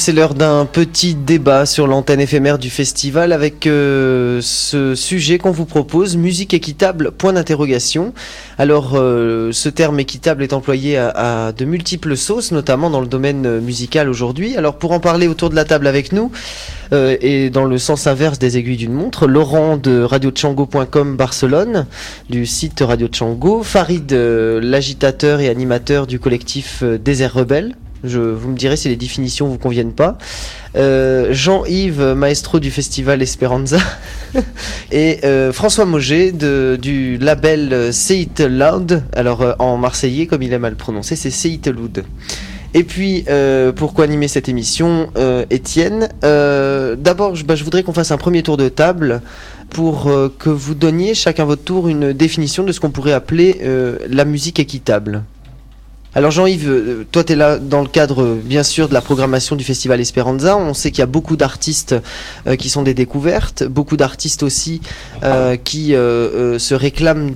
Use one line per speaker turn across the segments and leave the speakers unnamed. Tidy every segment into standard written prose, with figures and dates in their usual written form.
c'est l'heure d'un petit débat sur l'antenne éphémère du festival avec ce sujet qu'on vous propose, musique équitable, point d'interrogation. Alors, ce terme équitable est employé à de multiples sauces, notamment dans le domaine musical aujourd'hui. Alors, pour en parler autour de la table avec nous, et dans le sens inverse des aiguilles d'une montre, Laurent de radiotchango.com Barcelone, du site Radio Tchango, Farid, l'agitateur et animateur du collectif Désert Rebelle. Vous me direz si les définitions vous conviennent pas. Jean-Yves, maestro du festival Esperanza, et François Mauger du label Say It Loud. Alors en marseillais, comme il est mal prononcé, c'est Say It Loud. Et puis, pour co-animer cette émission, Étienne. D'abord, je voudrais qu'on fasse un premier tour de table pour que vous donniez chacun votre tour une définition de ce qu'on pourrait appeler la musique équitable. Alors Jean-Yves, toi tu es là dans le cadre bien sûr de la programmation du festival Esperanza. On sait qu'il y a beaucoup d'artistes qui sont des découvertes, beaucoup d'artistes aussi qui se réclament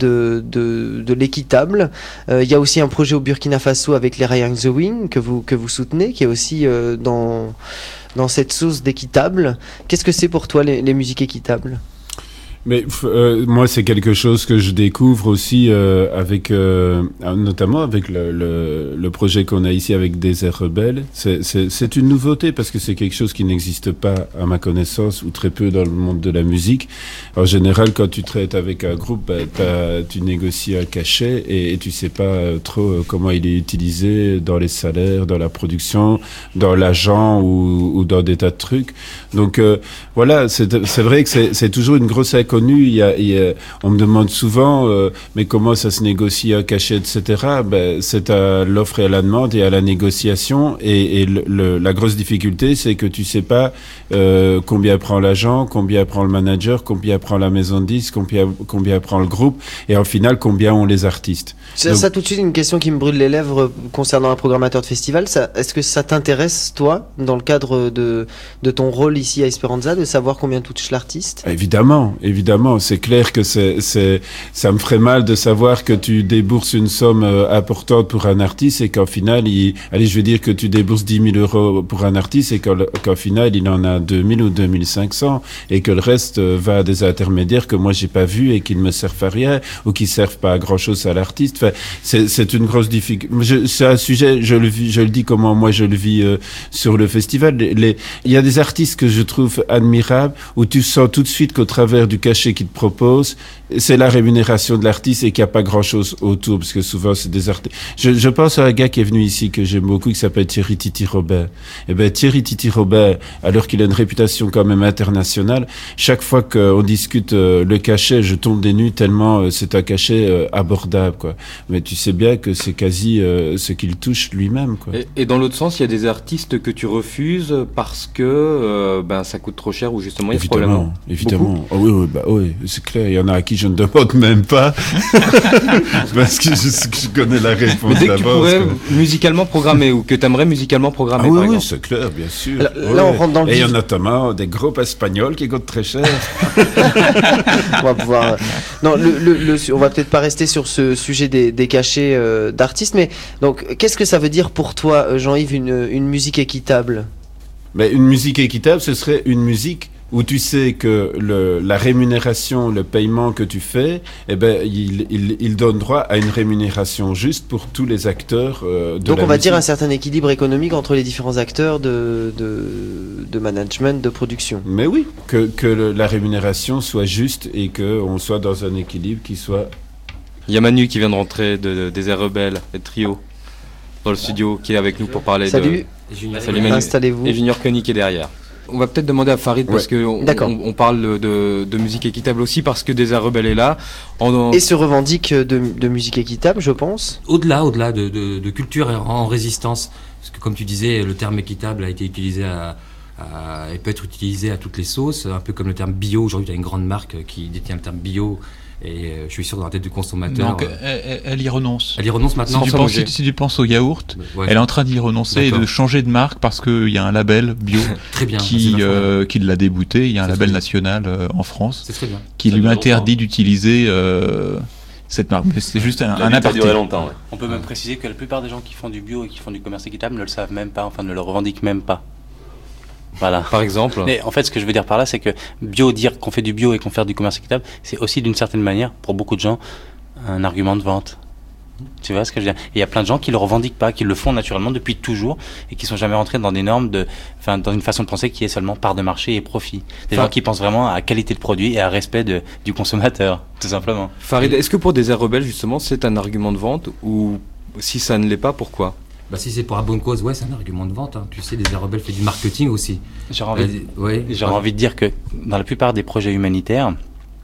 de l'équitable. Il y a aussi un projet au Burkina Faso avec les Rayang the Wing que vous soutenez, qui est aussi dans cette sauce d'équitable. Qu'est-ce que c'est pour toi les musiques équitables ?
Mais moi, c'est quelque chose que je découvre aussi avec, notamment avec le projet qu'on a ici avec Désert Rebelle. C'est une nouveauté parce que c'est quelque chose qui n'existe pas à ma connaissance ou très peu dans le monde de la musique. En général, quand tu traites avec un groupe, tu négocies un cachet et tu sais pas trop comment il est utilisé dans les salaires, dans la production, dans l'agent ou dans des tas de trucs. Donc voilà, c'est vrai que c'est toujours une grosse inconnue. On me demande souvent, mais comment ça se négocie un cachet, etc. C'est à l'offre et à la demande et à la négociation. Et la grosse difficulté, c'est que tu sais pas combien prend l'agent, combien prend le manager, combien prend la maison de disques, combien prend le groupe, et en final, combien ont les artistes.
Ça tout de suite, une question qui me brûle les lèvres concernant un programmateur de festival. Est-ce que ça t'intéresse, toi, dans le cadre de ton rôle ici à Esperanza, de savoir combien touche l'artiste ?
Évidemment, c'est clair que ça me ferait mal de savoir que tu débourses une somme importante pour un artiste et qu'en final, je vais dire que tu débourses 10 000 euros pour un artiste et qu'en final, il en a 2 000 ou 2 500 et que le reste va à des intermédiaires que moi, j'ai pas vu et qui ne me servent à rien ou qui servent pas à grand chose à l'artiste. Enfin, c'est une grosse difficulté. C'est un sujet, je le dis comment moi je le vis sur le festival. Il y a des artistes que je trouve admirables où tu sens tout de suite qu'au travers du cachet qu'ils te proposent, c'est la rémunération de l'artiste et qu'il n'y a pas grand-chose autour, parce que souvent c'est des artistes. Je pense à un gars qui est venu ici que j'aime beaucoup, qui s'appelle Thierry Titi Robert. Et Thierry Titi Robert, alors qu'il a une réputation quand même internationale, chaque fois qu'on discute le cachet, je tombe des nues tellement c'est un cachet abordable, quoi. Mais tu sais bien que c'est quasi ce qu'il touche lui-même, quoi.
Et dans l'autre sens, il y a des artistes que tu refuses parce que ça coûte trop cher ou justement il y a ce problème.
Évidemment. Oh, oui, c'est clair. Il y en a à qui je ne demande même pas parce que je connais la réponse.
Mais dès que tu pourrais musicalement programmer ou que tu aimerais musicalement programmer, par exemple.
Oui, c'est clair, bien sûr.
Là, on rentre dans le
Et il y en a notamment des groupes espagnols qui coûtent très cher.
On va pouvoir. Non, on va peut-être pas rester sur ce sujet des cachets d'artistes, mais donc, qu'est-ce que ça veut dire pour toi, Jean-Yves, une musique équitable ?
Mais une musique équitable, ce serait une musique où tu sais que la rémunération, le paiement que tu fais, il donne droit à une rémunération juste pour tous les acteurs de
Donc
la
on va
musique.
dire un certain équilibre économique entre les différents acteurs de management, de production.
Mais oui, que la rémunération soit juste et qu'on soit dans un équilibre qui soit...
Il y a Manu qui vient de rentrer de Désert Rebelle et Trio dans le studio, qui est avec nous pour parler
Salut.
Salut Manu.
Installez-vous.
Et Junior Koenig qui est derrière. On va peut-être demander à Farid, parce que on parle de musique équitable aussi, parce que Désert Rebelle est là.
Et se revendique de musique équitable, je pense.
Au-delà de culture en résistance. Parce que comme tu disais, le terme équitable a été utilisé et peut être utilisé à toutes les sauces, un peu comme le terme bio. Aujourd'hui, il y a une grande marque qui détient le terme bio. Et je suis sûr dans la tête du consommateur.
Donc elle y renonce.
Elle y renonce maintenant.
Si tu penses au yaourt,
ouais,
elle est en train d'y renoncer et de changer de marque parce qu'il y a un label bio
très bien,
qui l'a débouté. Il y a un label national en France
très bien.
Qui lui interdit d'utiliser cette marque. Mais c'est juste un aparté.
Ça a duré longtemps. Ouais. On peut même préciser que la plupart des gens qui font du bio et qui font du commerce équitable ne le savent même pas, enfin ne le revendiquent même pas. Voilà.
Par exemple.
Mais en fait, ce que je veux dire par là, c'est que dire qu'on fait du bio et qu'on fait du commerce équitable, c'est aussi d'une certaine manière, pour beaucoup de gens, un argument de vente. Tu vois ce que je veux dire? Il y a plein de gens qui le revendiquent pas, qui le font naturellement depuis toujours et qui sont jamais rentrés dans des normes dans une façon de penser qui est seulement part de marché et profit. Des gens qui pensent vraiment à qualité de produit et à respect du consommateur, tout simplement.
Farid, est-ce que pour des airs rebelles, justement, c'est un argument de vente ou si ça ne l'est pas, pourquoi?
Si c'est pour la bonne cause, ouais, c'est un argument de vente. Hein. Tu sais, des airs rebelles fait du marketing aussi.
J'aurais envie de dire que dans la plupart des projets humanitaires,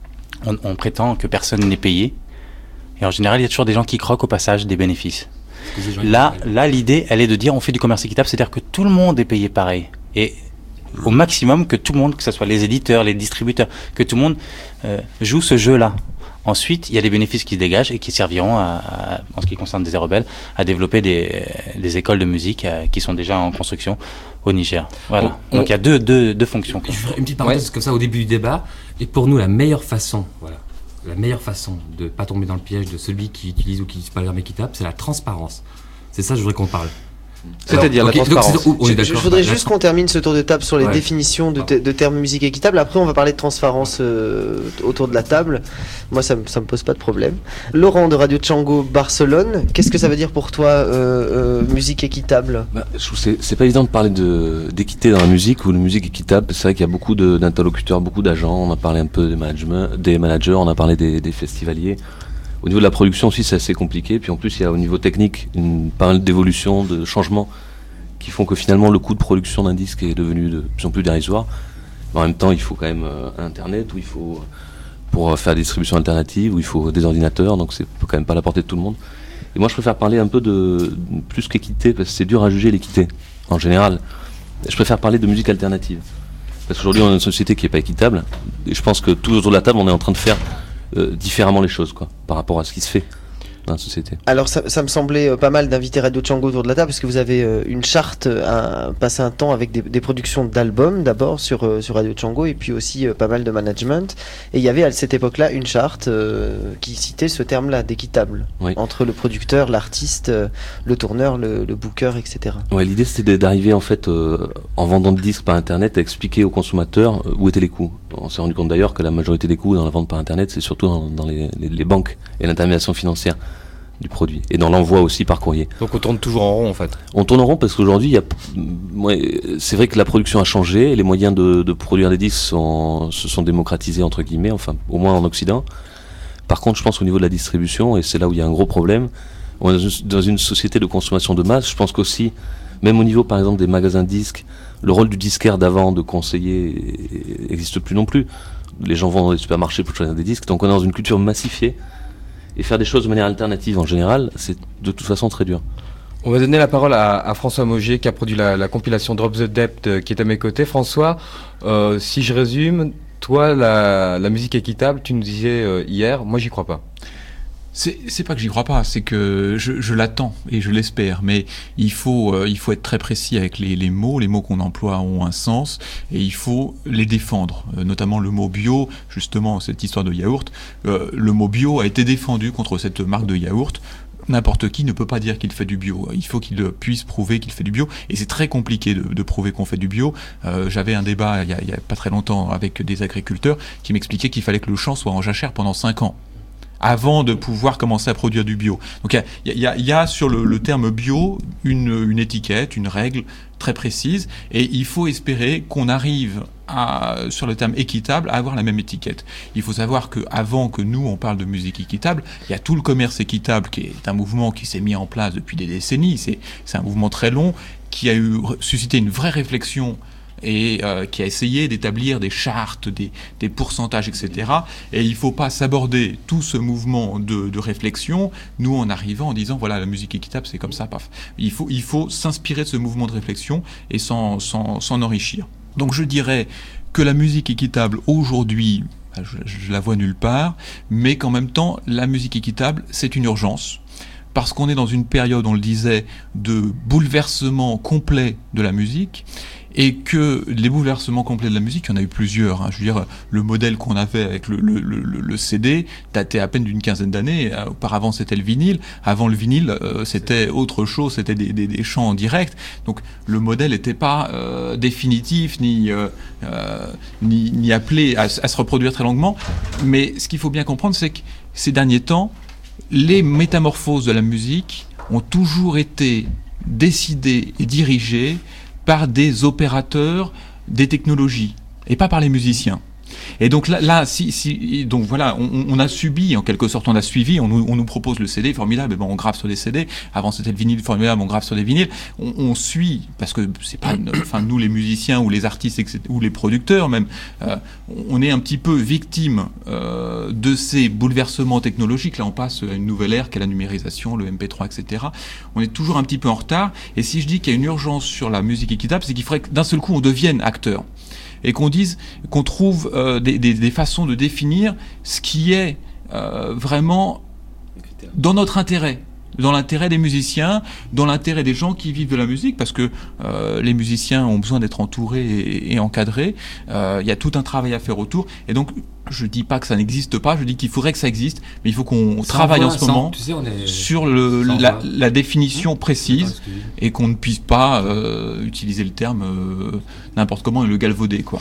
on prétend que personne n'est payé. Et en général, il y a toujours des gens qui croquent au passage des bénéfices. Là, l'idée, elle est de dire on fait du commerce équitable, c'est-à-dire que tout le monde est payé pareil. Et au maximum, que tout le monde, que ce soit les éditeurs, les distributeurs, que tout le monde joue ce jeu-là. Ensuite, il y a des bénéfices qui se dégagent et qui serviront, en ce qui concerne des airs rebelles, à développer des écoles de musique qui sont déjà en construction au Niger. Voilà. Donc il y a deux fonctions.
Je ferai une petite parenthèse comme ça au début du débat. Et pour nous, la meilleure façon de ne pas tomber dans le piège de celui qui utilise ou qui n'utilise pas l'arme équitable, c'est la transparence. C'est ça que je voudrais qu'on parle.
C'est-à-dire la transparence.
Je voudrais juste qu'on termine ce tour de table sur les définitions de termes musique équitable. Après, on va parler de transparence autour de la table. Moi, ça me pose pas de problème. Laurent de Radio Django Barcelone, qu'est-ce que ça veut dire pour toi, musique équitable?
Je trouve que c'est pas évident de parler d'équité dans la musique ou de musique équitable. C'est vrai qu'il y a beaucoup d'interlocuteurs, beaucoup d'agents. On a parlé un peu des managers, on a parlé des festivaliers. Au niveau de la production aussi, c'est assez compliqué. Puis en plus, il y a au niveau technique pas mal d'évolutions, de changements qui font que finalement le coût de production d'un disque est devenu de plus en plus dérisoire. Mais en même temps, il faut quand même Internet, ou il faut pour faire des distributions alternatives, où il faut des ordinateurs, donc c'est quand même pas à la portée de tout le monde. Et moi, je préfère parler un peu de plus qu'équité, parce que c'est dur à juger l'équité en général. Je préfère parler de musique alternative, parce qu'aujourd'hui, on est une société qui est pas équitable. Et je pense que tous autour de la table, on est en train de faire différemment les choses, quoi, par rapport à ce qui se fait dans la société.
Alors ça me semblait pas mal d'inviter Radio Django autour de la table, parce que vous avez une charte, passer un temps avec des productions d'albums d'abord sur Radio Django, et puis aussi pas mal de management. Et il y avait à cette époque-là une charte qui citait ce terme-là d'équitable, entre le producteur, l'artiste, le tourneur, le booker, etc.
Ouais, l'idée c'était d'arriver en fait en vendant des disques par internet à expliquer aux consommateurs où étaient les coûts. On s'est rendu compte d'ailleurs que la majorité des coûts dans la vente par internet, c'est surtout dans les banques et l'intermédiation financière du produit, et dans l'envoi aussi par courrier.
Donc on tourne toujours en rond en fait.
On tourne en rond parce qu'aujourd'hui, c'est vrai que la production a changé, et les moyens de produire des disques se sont démocratisés entre guillemets, enfin au moins en Occident. Par contre, je pense au niveau de la distribution, et c'est là où il y a un gros problème, on est dans une société de consommation de masse. Je pense qu'aussi, même au niveau par exemple des magasins de disques, le rôle du disquaire d'avant, de conseiller, n'existe plus non plus. Les gens vont dans les supermarchés pour choisir des disques, donc on est dans une culture massifiée. Et faire des choses de manière alternative en général, c'est de toute façon très dur.
On va donner la parole à François Maugier qui a produit la compilation Drop the Debt qui est à mes côtés. François, si je résume, toi, la musique équitable, tu nous disais hier, moi j'y crois pas.
C'est pas que j'y crois pas, c'est que je l'attends et je l'espère, mais il faut être très précis avec les mots qu'on emploie ont un sens, et il faut les défendre, notamment le mot bio, justement cette histoire de yaourt, le mot bio a été défendu contre cette marque de yaourt. N'importe qui ne peut pas dire qu'il fait du bio. Il faut qu'il puisse prouver qu'il fait du bio, et c'est très compliqué de prouver qu'on fait du bio. J'avais un débat il y a pas très longtemps avec des agriculteurs qui m'expliquaient qu'il fallait que le champ soit en jachère pendant 5 ans. Avant de pouvoir commencer à produire du bio. Donc il y a sur le terme bio une étiquette, une règle très précise, et il faut espérer qu'on arrive sur le terme équitable à avoir la même étiquette. Il faut savoir qu'avant que nous on parle de musique équitable, il y a tout le commerce équitable qui est un mouvement qui s'est mis en place depuis des décennies. C'est un mouvement très long qui a suscité une vraie réflexion et qui a essayé d'établir des chartes, des pourcentages, etc. Et il ne faut pas s'aborder tout ce mouvement de réflexion, nous, en arrivant en disant, voilà, la musique équitable, c'est comme ça, paf. Il faut s'inspirer de ce mouvement de réflexion et s'en enrichir. Donc je dirais que la musique équitable, aujourd'hui, je la vois nulle part, mais qu'en même temps, la musique équitable, c'est une urgence. Parce qu'on est dans une période, on le disait, de bouleversement complet de la musique, et que les bouleversements complets de la musique, il y en a eu plusieurs. Je veux dire, le modèle qu'on avait avec le CD datait à peine d'une quinzaine d'années. Auparavant, c'était le vinyle. Avant le vinyle, c'était autre chose, c'était des chants en direct. Donc, le modèle n'était pas définitif ni appelé à se reproduire très longuement. Mais ce qu'il faut bien comprendre, c'est que ces derniers temps, les métamorphoses de la musique ont toujours été décidées et dirigées par des opérateurs des technologies et pas par les musiciens. Et donc là, donc voilà, on a subi, en quelque sorte, on a suivi, on nous propose le CD, formidable, et ben on grave sur des CD. Avant c'était le vinyle, formidable, on grave sur des vinyles. On suit, parce que c'est pas, nous les musiciens ou les artistes ou les producteurs même, on est un petit peu victime de ces bouleversements technologiques. Là, on passe à une nouvelle ère qu'est la numérisation, le MP3, etc. On est toujours un petit peu en retard. Et si je dis qu'il y a une urgence sur la musique équitable, c'est qu'il faudrait que d'un seul coup on devienne acteur. Et qu'on trouve des façons de définir ce qui est vraiment dans notre intérêt, dans l'intérêt des musiciens, dans l'intérêt des gens qui vivent de la musique, parce que les musiciens ont besoin d'être entourés et encadrés. Il y a tout un travail à faire autour, et donc je dis pas que ça n'existe pas, je dis qu'il faudrait que ça existe, mais il faut qu'on travaille en ce moment sur la définition précise, et qu'on ne puisse pas utiliser le terme n'importe comment et le galvauder, quoi.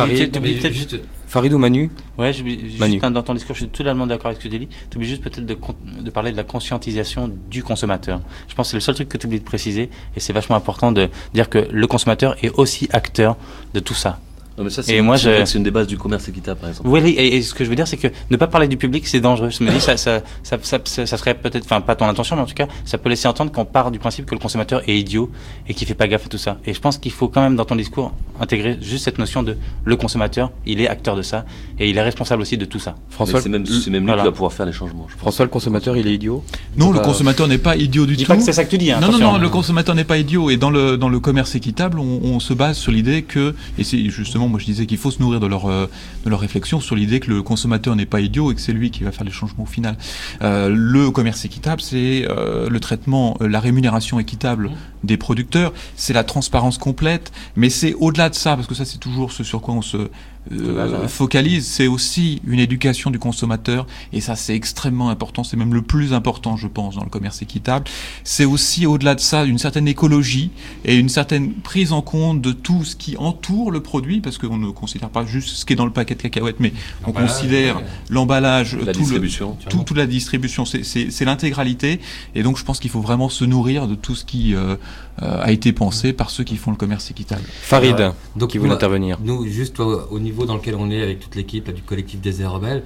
Farid ou Manu?
Ouais, dans ton discours, je suis totalement d'accord avec ce que tu dis. Tu oublies juste peut-être de parler de la conscientisation du consommateur. Je pense que c'est le seul truc que tu oublies de préciser, et c'est vachement important de dire que le consommateur est aussi acteur de tout ça.
Non, mais ça, c'est une des bases du commerce équitable, par exemple.
Oui, et ce que je veux dire, c'est que ne pas parler du public, c'est dangereux. Je me dis, ça serait peut-être, enfin, pas ton intention, mais en tout cas, ça peut laisser entendre qu'on part du principe que le consommateur est idiot et qu'il fait pas gaffe à tout ça. Et je pense qu'il faut quand même, dans ton discours, intégrer juste cette notion de le consommateur, il est acteur de ça et il est responsable aussi de tout ça.
François, c'est même lui qui va pouvoir faire les changements.
François, le consommateur, il est idiot?
Non, le consommateur n'est pas idiot du tout.
Pas que c'est ça que tu dis.
Non, le consommateur n'est pas idiot. Et dans le commerce équitable, on se base sur l'idée que, et c'est justement, moi je disais qu'il faut se nourrir de leur réflexion sur l'idée que le consommateur n'est pas idiot et que c'est lui qui va faire les changements au final. Le commerce équitable, c'est le traitement, la rémunération équitable des producteurs, c'est la transparence complète, mais c'est au-delà de ça, parce que ça c'est toujours ce sur quoi on se focalise, c'est aussi une éducation du consommateur, et ça c'est extrêmement important, c'est même le plus important je pense dans le commerce équitable. C'est aussi au-delà de ça une certaine écologie et une certaine prise en compte de tout ce qui entoure le produit, parce qu'on ne considère pas juste ce qui est dans le paquet de cacahuètes, mais on considère l'emballage, toute la distribution, c'est l'intégralité, et donc je pense qu'il faut vraiment se nourrir de tout ce qui a été pensé par ceux qui font le commerce équitable.
Farid, qui voulait intervenir.
Nous, juste au niveau dans lequel on est avec toute l'équipe là, du collectif des Airs Rebelles,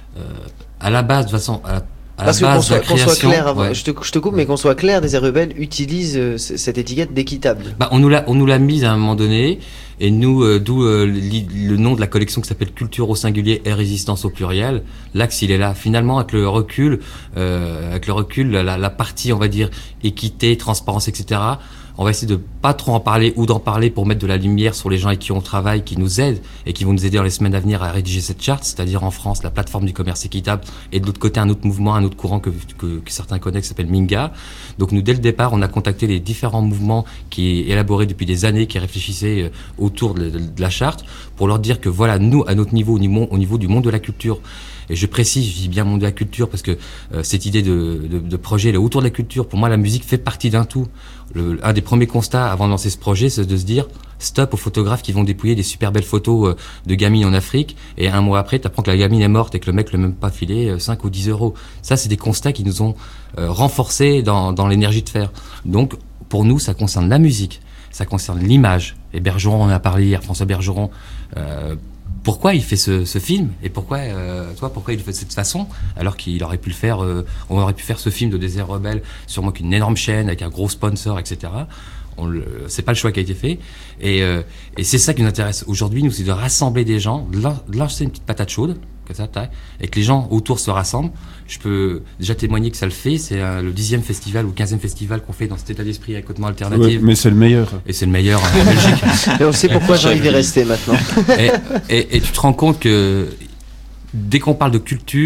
à la base, de toute façon,
parce que qu'on soit clair, ouais. je te coupe, mais qu'on soit clair, des Airs Rebelles utilisent cette étiquette d'équitable.
On nous l'a mise à un moment donné, et nous, d'où le nom de la collection qui s'appelle Culture au singulier et Résistance au pluriel. L'axe, il est là. Finalement, avec le recul, la partie, on va dire, équité, transparence, etc., on va essayer de pas trop en parler ou d'en parler pour mettre de la lumière sur les gens avec qui on travaille, qui nous aident et qui vont nous aider dans les semaines à venir à rédiger cette charte, c'est-à-dire en France, la plateforme du commerce équitable, et de l'autre côté, un autre mouvement, un autre courant que certains connaissent qui s'appelle Minga. Donc nous, dès le départ, on a contacté les différents mouvements qui élaboraient depuis des années, qui réfléchissaient autour de la charte, pour leur dire que voilà, nous, à notre niveau, au niveau du monde de la culture, et je précise, je dis bien monde de la culture parce que cette idée de projet là, autour de la culture, pour moi la musique fait partie d'un tout. Un des premiers constats avant de lancer ce projet, c'est de se dire stop aux photographes qui vont dépouiller des super belles photos de gamines en Afrique, et un mois après t'apprends que la gamine est morte et que le mec l'a même pas filé 5 ou 10 euros. Ça, c'est des constats qui nous ont renforcés dans l'énergie de faire. Donc pour nous, ça concerne la musique, ça concerne l'image. Et Bergeron, on en a parlé hier, François Bergeron, pourquoi il fait ce film, et pourquoi il le fait de cette façon, alors qu'il aurait pu le faire, on aurait pu faire ce film de Des Airs Rebelles sûrement qu'une énorme chaîne avec un gros sponsor, etc. C'est pas le choix qui a été fait, et c'est ça qui nous intéresse aujourd'hui, nous, c'est de rassembler des gens, de lancer une petite patate chaude comme ça, et que les gens autour se rassemblent. Je peux déjà témoigner que ça le fait. C'est le 10e festival ou 15e festival qu'on fait dans cet état d'esprit avec Hautement Alternative.
Ouais, mais c'est le meilleur.
Et c'est le meilleur en Belgique.
Et on sait pourquoi j'ai envie d'y rester maintenant.
Et tu te rends compte que dès qu'on parle de culture,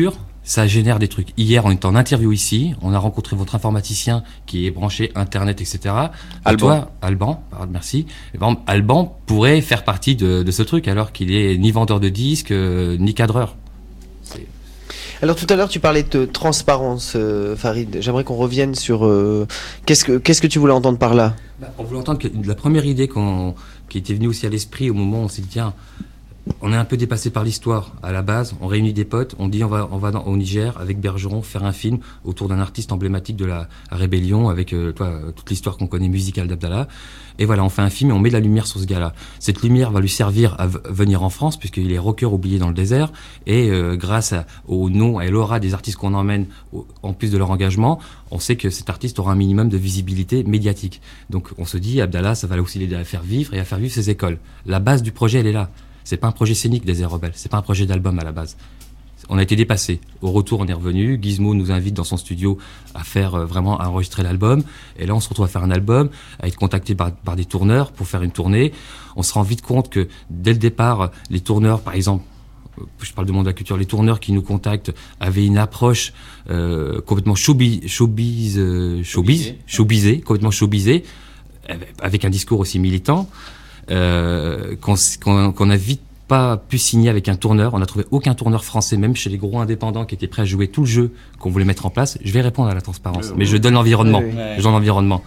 ça génère des trucs. Hier, on était en interview ici, on a rencontré votre informaticien qui est branché Internet, etc. Alban, merci. Et par exemple, Alban pourrait faire partie de ce truc alors qu'il est ni vendeur de disques, ni cadreur.
Alors tout à l'heure tu parlais de transparence, Farid. J'aimerais qu'on revienne sur qu'est-ce que tu voulais entendre par là.
On voulait entendre que la première idée qui était venue aussi à l'esprit au moment où on s'est dit tiens, on est un peu dépassé par l'histoire. À la base, on réunit des potes, on dit on va au Niger avec Bergeron faire un film autour d'un artiste emblématique de la rébellion avec toute l'histoire qu'on connaît musicale d'Abdallah. Et voilà, on fait un film et on met de la lumière sur ce gars-là. Cette lumière va lui servir à venir en France puisqu'il est rocker oublié dans le désert et grâce au nom et l'aura des artistes qu'on emmène en plus de leur engagement, on sait que cet artiste aura un minimum de visibilité médiatique. Donc on se dit Abdallah, ça va aussi l'aider à faire vivre et à faire vivre ses écoles. La base du projet, elle est là. C'est pas un projet scénique des Airs Rebelles, c'est pas un projet d'album à la base. On a été dépassé. Au retour, on est revenu. Gizmo nous invite dans son studio à faire vraiment à enregistrer l'album. Et là, on se retrouve à faire un album, à être contacté par des tourneurs pour faire une tournée. On se rend vite compte que dès le départ, les tourneurs, par exemple, je parle du monde de la culture, les tourneurs qui nous contactent avaient une approche complètement complètement showbizée, avec un discours aussi militant. Qu'on a vite pas pu signer avec un tourneur. On n'a trouvé aucun tourneur français, même chez les gros indépendants qui étaient prêts à jouer tout le jeu qu'on voulait mettre en place. Je vais répondre à la transparence, mais je donne l'environnement. Je donne l'environnement.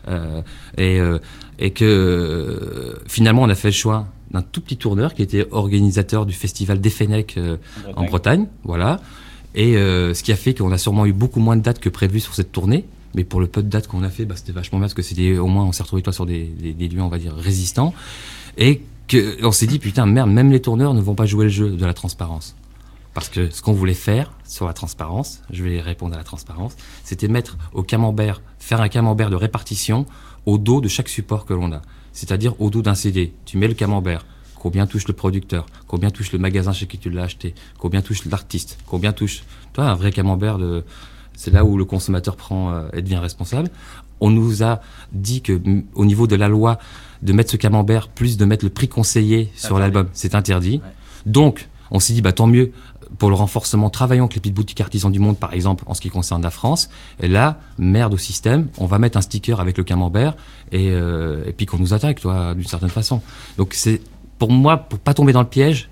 Et que finalement, on a fait le choix d'un tout petit tourneur qui était organisateur du festival d'Effenec en Bretagne. Voilà. Et ce qui a fait qu'on a sûrement eu beaucoup moins de dates que prévu sur cette tournée. Mais pour le peu de dates qu'on a fait, c'était vachement bien parce que c'était au moins on s'est retrouvé sur des lieux, on va dire, résistants. Et on s'est dit, putain, merde, même les tourneurs ne vont pas jouer le jeu de la transparence. Parce que ce qu'on voulait faire sur la transparence, je vais répondre à la transparence, c'était mettre au camembert, faire un camembert de répartition au dos de chaque support que l'on a. C'est-à-dire au dos d'un CD. Tu mets le camembert. Combien touche le producteur? Combien touche le magasin chez qui tu l'as acheté? Combien touche l'artiste? Combien touche, toi, un vrai camembert de... C'est là où le consommateur prend et devient responsable. On nous a dit que au niveau de la loi, de mettre ce camembert plus de mettre le prix conseillé sur l'album, c'est interdit. Ouais. Donc, on s'est dit tant mieux pour le renforcement. Travaillons avec les petites boutiques artisans du monde, par exemple, en ce qui concerne la France. Et là, merde au système, on va mettre un sticker avec le camembert et puis qu'on nous attaque, d'une certaine façon. Donc c'est pour moi, pour pas tomber dans le piège.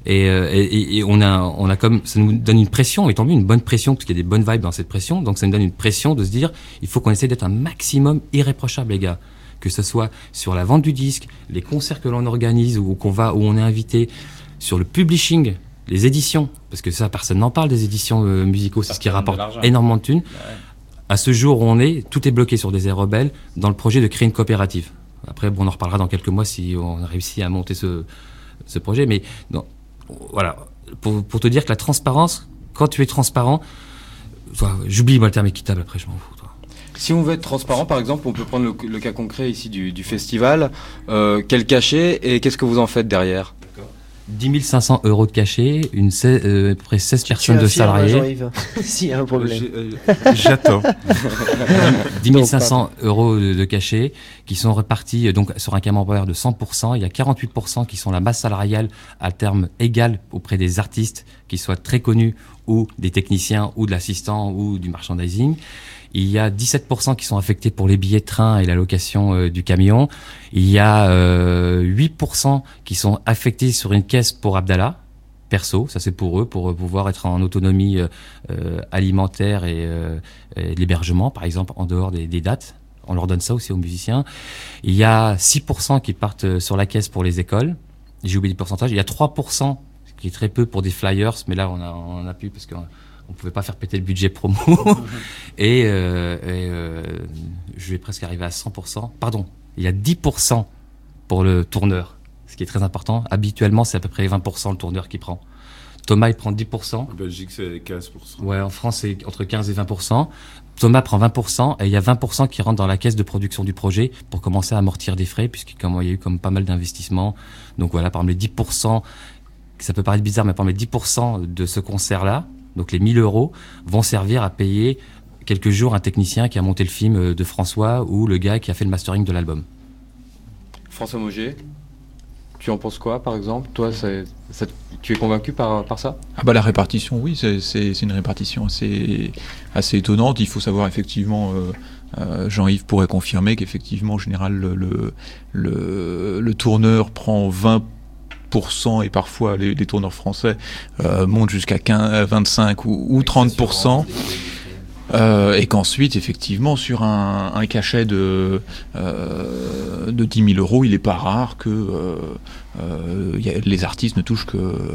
Et on a comme ça nous donne une pression, et tant mieux une bonne pression parce qu'il y a des bonnes vibes dans cette pression. Donc ça nous donne une pression de se dire il faut qu'on essaie d'être un maximum irréprochable, les gars, que ce soit sur la vente du disque, les concerts que l'on organise ou où on est invité, sur le publishing, les éditions, parce que ça personne n'en parle des éditions musicaux, c'est ce qui rapporte énormément de thunes. Ouais. À ce jour où on est, tout est bloqué sur des Airs Rebelles dans le projet de créer une coopérative. Après on en reparlera dans quelques mois si on a réussi à monter ce projet, mais non. Voilà, pour te dire que la transparence, quand tu es transparent, j'oublie moi le terme équitable, après je m'en fous.
Si on veut être transparent, par exemple, on peut prendre le cas concret ici du festival. Quel cachet et qu'est-ce que vous en faites derrière?
10 500 € de cachet, à peu près 16 personnes de salariés.
S'il y a un problème.
J'attends.
10 500 € de cachet qui sont repartis donc sur un camembert de 100%. Il y a 48% qui sont la masse salariale à terme égal auprès des artistes qui soient très connus ou des techniciens ou de l'assistant ou du merchandising. Il y a 17% qui sont affectés pour les billets de train et la location du camion. Il y a 8% qui sont affectés sur une caisse pour Abdallah, perso. Ça, c'est pour eux, pour pouvoir être en autonomie alimentaire et l'hébergement, par exemple, en dehors des dates. On leur donne ça aussi aux musiciens. Il y a 6% qui partent sur la caisse pour les écoles. J'ai oublié le pourcentage. Il y a 3%, ce qui est très peu pour des flyers, mais là, on a pu parce que... on pouvait pas faire péter le budget promo. et je vais presque arriver à 100%. Pardon, il y a 10% pour le tourneur, ce qui est très important. Habituellement, c'est à peu près 20% le tourneur qui prend. Thomas, il prend 10%.
En Belgique, c'est 15%.
Ouais, en France, c'est entre 15 et 20%. Thomas prend 20% et il y a 20% qui rentrent dans la caisse de production du projet pour commencer à amortir des frais, puisqu'il y a eu comme pas mal d'investissements. Donc voilà, par exemple, les 10%, ça peut paraître bizarre, mais par exemple, les 10% de ce concert-là, donc les 1 000 € vont servir à payer quelques jours un technicien qui a monté le film de François ou le gars qui a fait le mastering de l'album.
François Mauger. tu en penses quoi, par exemple? Toi, tu es convaincu par ça?
Ah bah la répartition, oui, c'est une répartition assez étonnante. Il faut savoir effectivement, Jean-Yves pourrait confirmer qu'effectivement, en général, le tourneur prend 20% et parfois les tourneurs français montent jusqu'à 25 ou 30%. Et qu'ensuite, effectivement, sur un cachet de 10 000 euros, il n'est pas rare que les artistes ne touchent que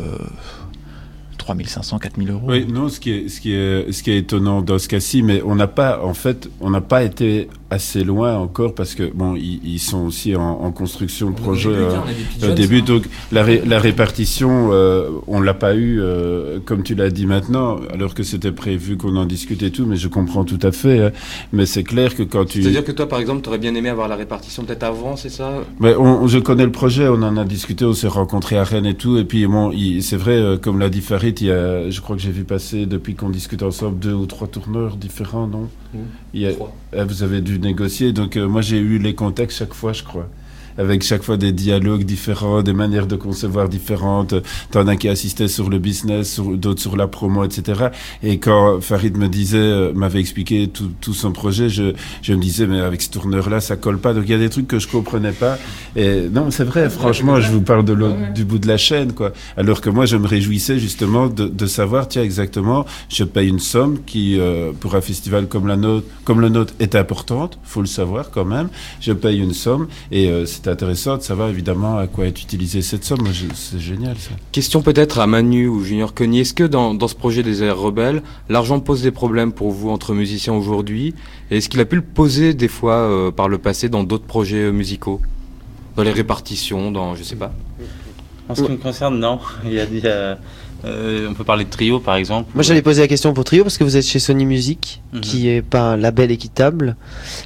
3 500, 4 000 euros.
Oui, non, ce qui est étonnant dans ce cas-ci, mais on n'a pas été assez loin encore parce que bon, ils sont aussi en construction de projet au début, donc la répartition, on l'a pas eu comme tu l'as dit maintenant, alors que c'était prévu qu'on en discute et tout, mais je comprends tout à fait. Mais c'est clair que quand tu...
C'est-à-dire que toi, par exemple, tu aurais bien aimé avoir la répartition peut-être avant, c'est ça?
Mais je connais le projet, on en a discuté, on s'est rencontrés à Rennes et tout, et puis bon, c'est vrai, comme l'a dit Farid, je crois que j'ai vu passer depuis qu'on discute ensemble 2 ou 3 tourneurs différents, non? Vous avez dû négocier, donc moi j'ai eu les contacts chaque fois, je crois, avec chaque fois des dialogues différents, des manières de concevoir différentes. T'en as qui assistaient sur le business, d'autres sur la promo, etc. Et quand Farid m'avait expliqué tout son projet, je me disais, mais avec ce tourneur-là, ça colle pas. Donc il y a des trucs que je comprenais pas. Et non, c'est vrai, franchement, je vous parle du bout de la chaîne, quoi. Alors que moi, je me réjouissais justement de savoir, tiens, exactement, je paye une somme qui, pour un festival comme le nôtre, est importante. Faut le savoir quand même. Je paye une somme et c'est intéressant de savoir évidemment à quoi est utilisée cette somme. C'est génial ça.
Question peut-être à Manu ou Junior Cognier, est-ce que dans ce projet des Airs Rebelles, l'argent pose des problèmes pour vous entre musiciens aujourd'hui? Et est-ce qu'il a pu le poser des fois par le passé dans d'autres projets musicaux? Dans les répartitions, je sais pas.
En ce qui me concerne, non. On peut parler de Trio par exemple.
Moi j'allais poser la question pour Trio parce que vous êtes chez Sony Music, qui est pas un label équitable,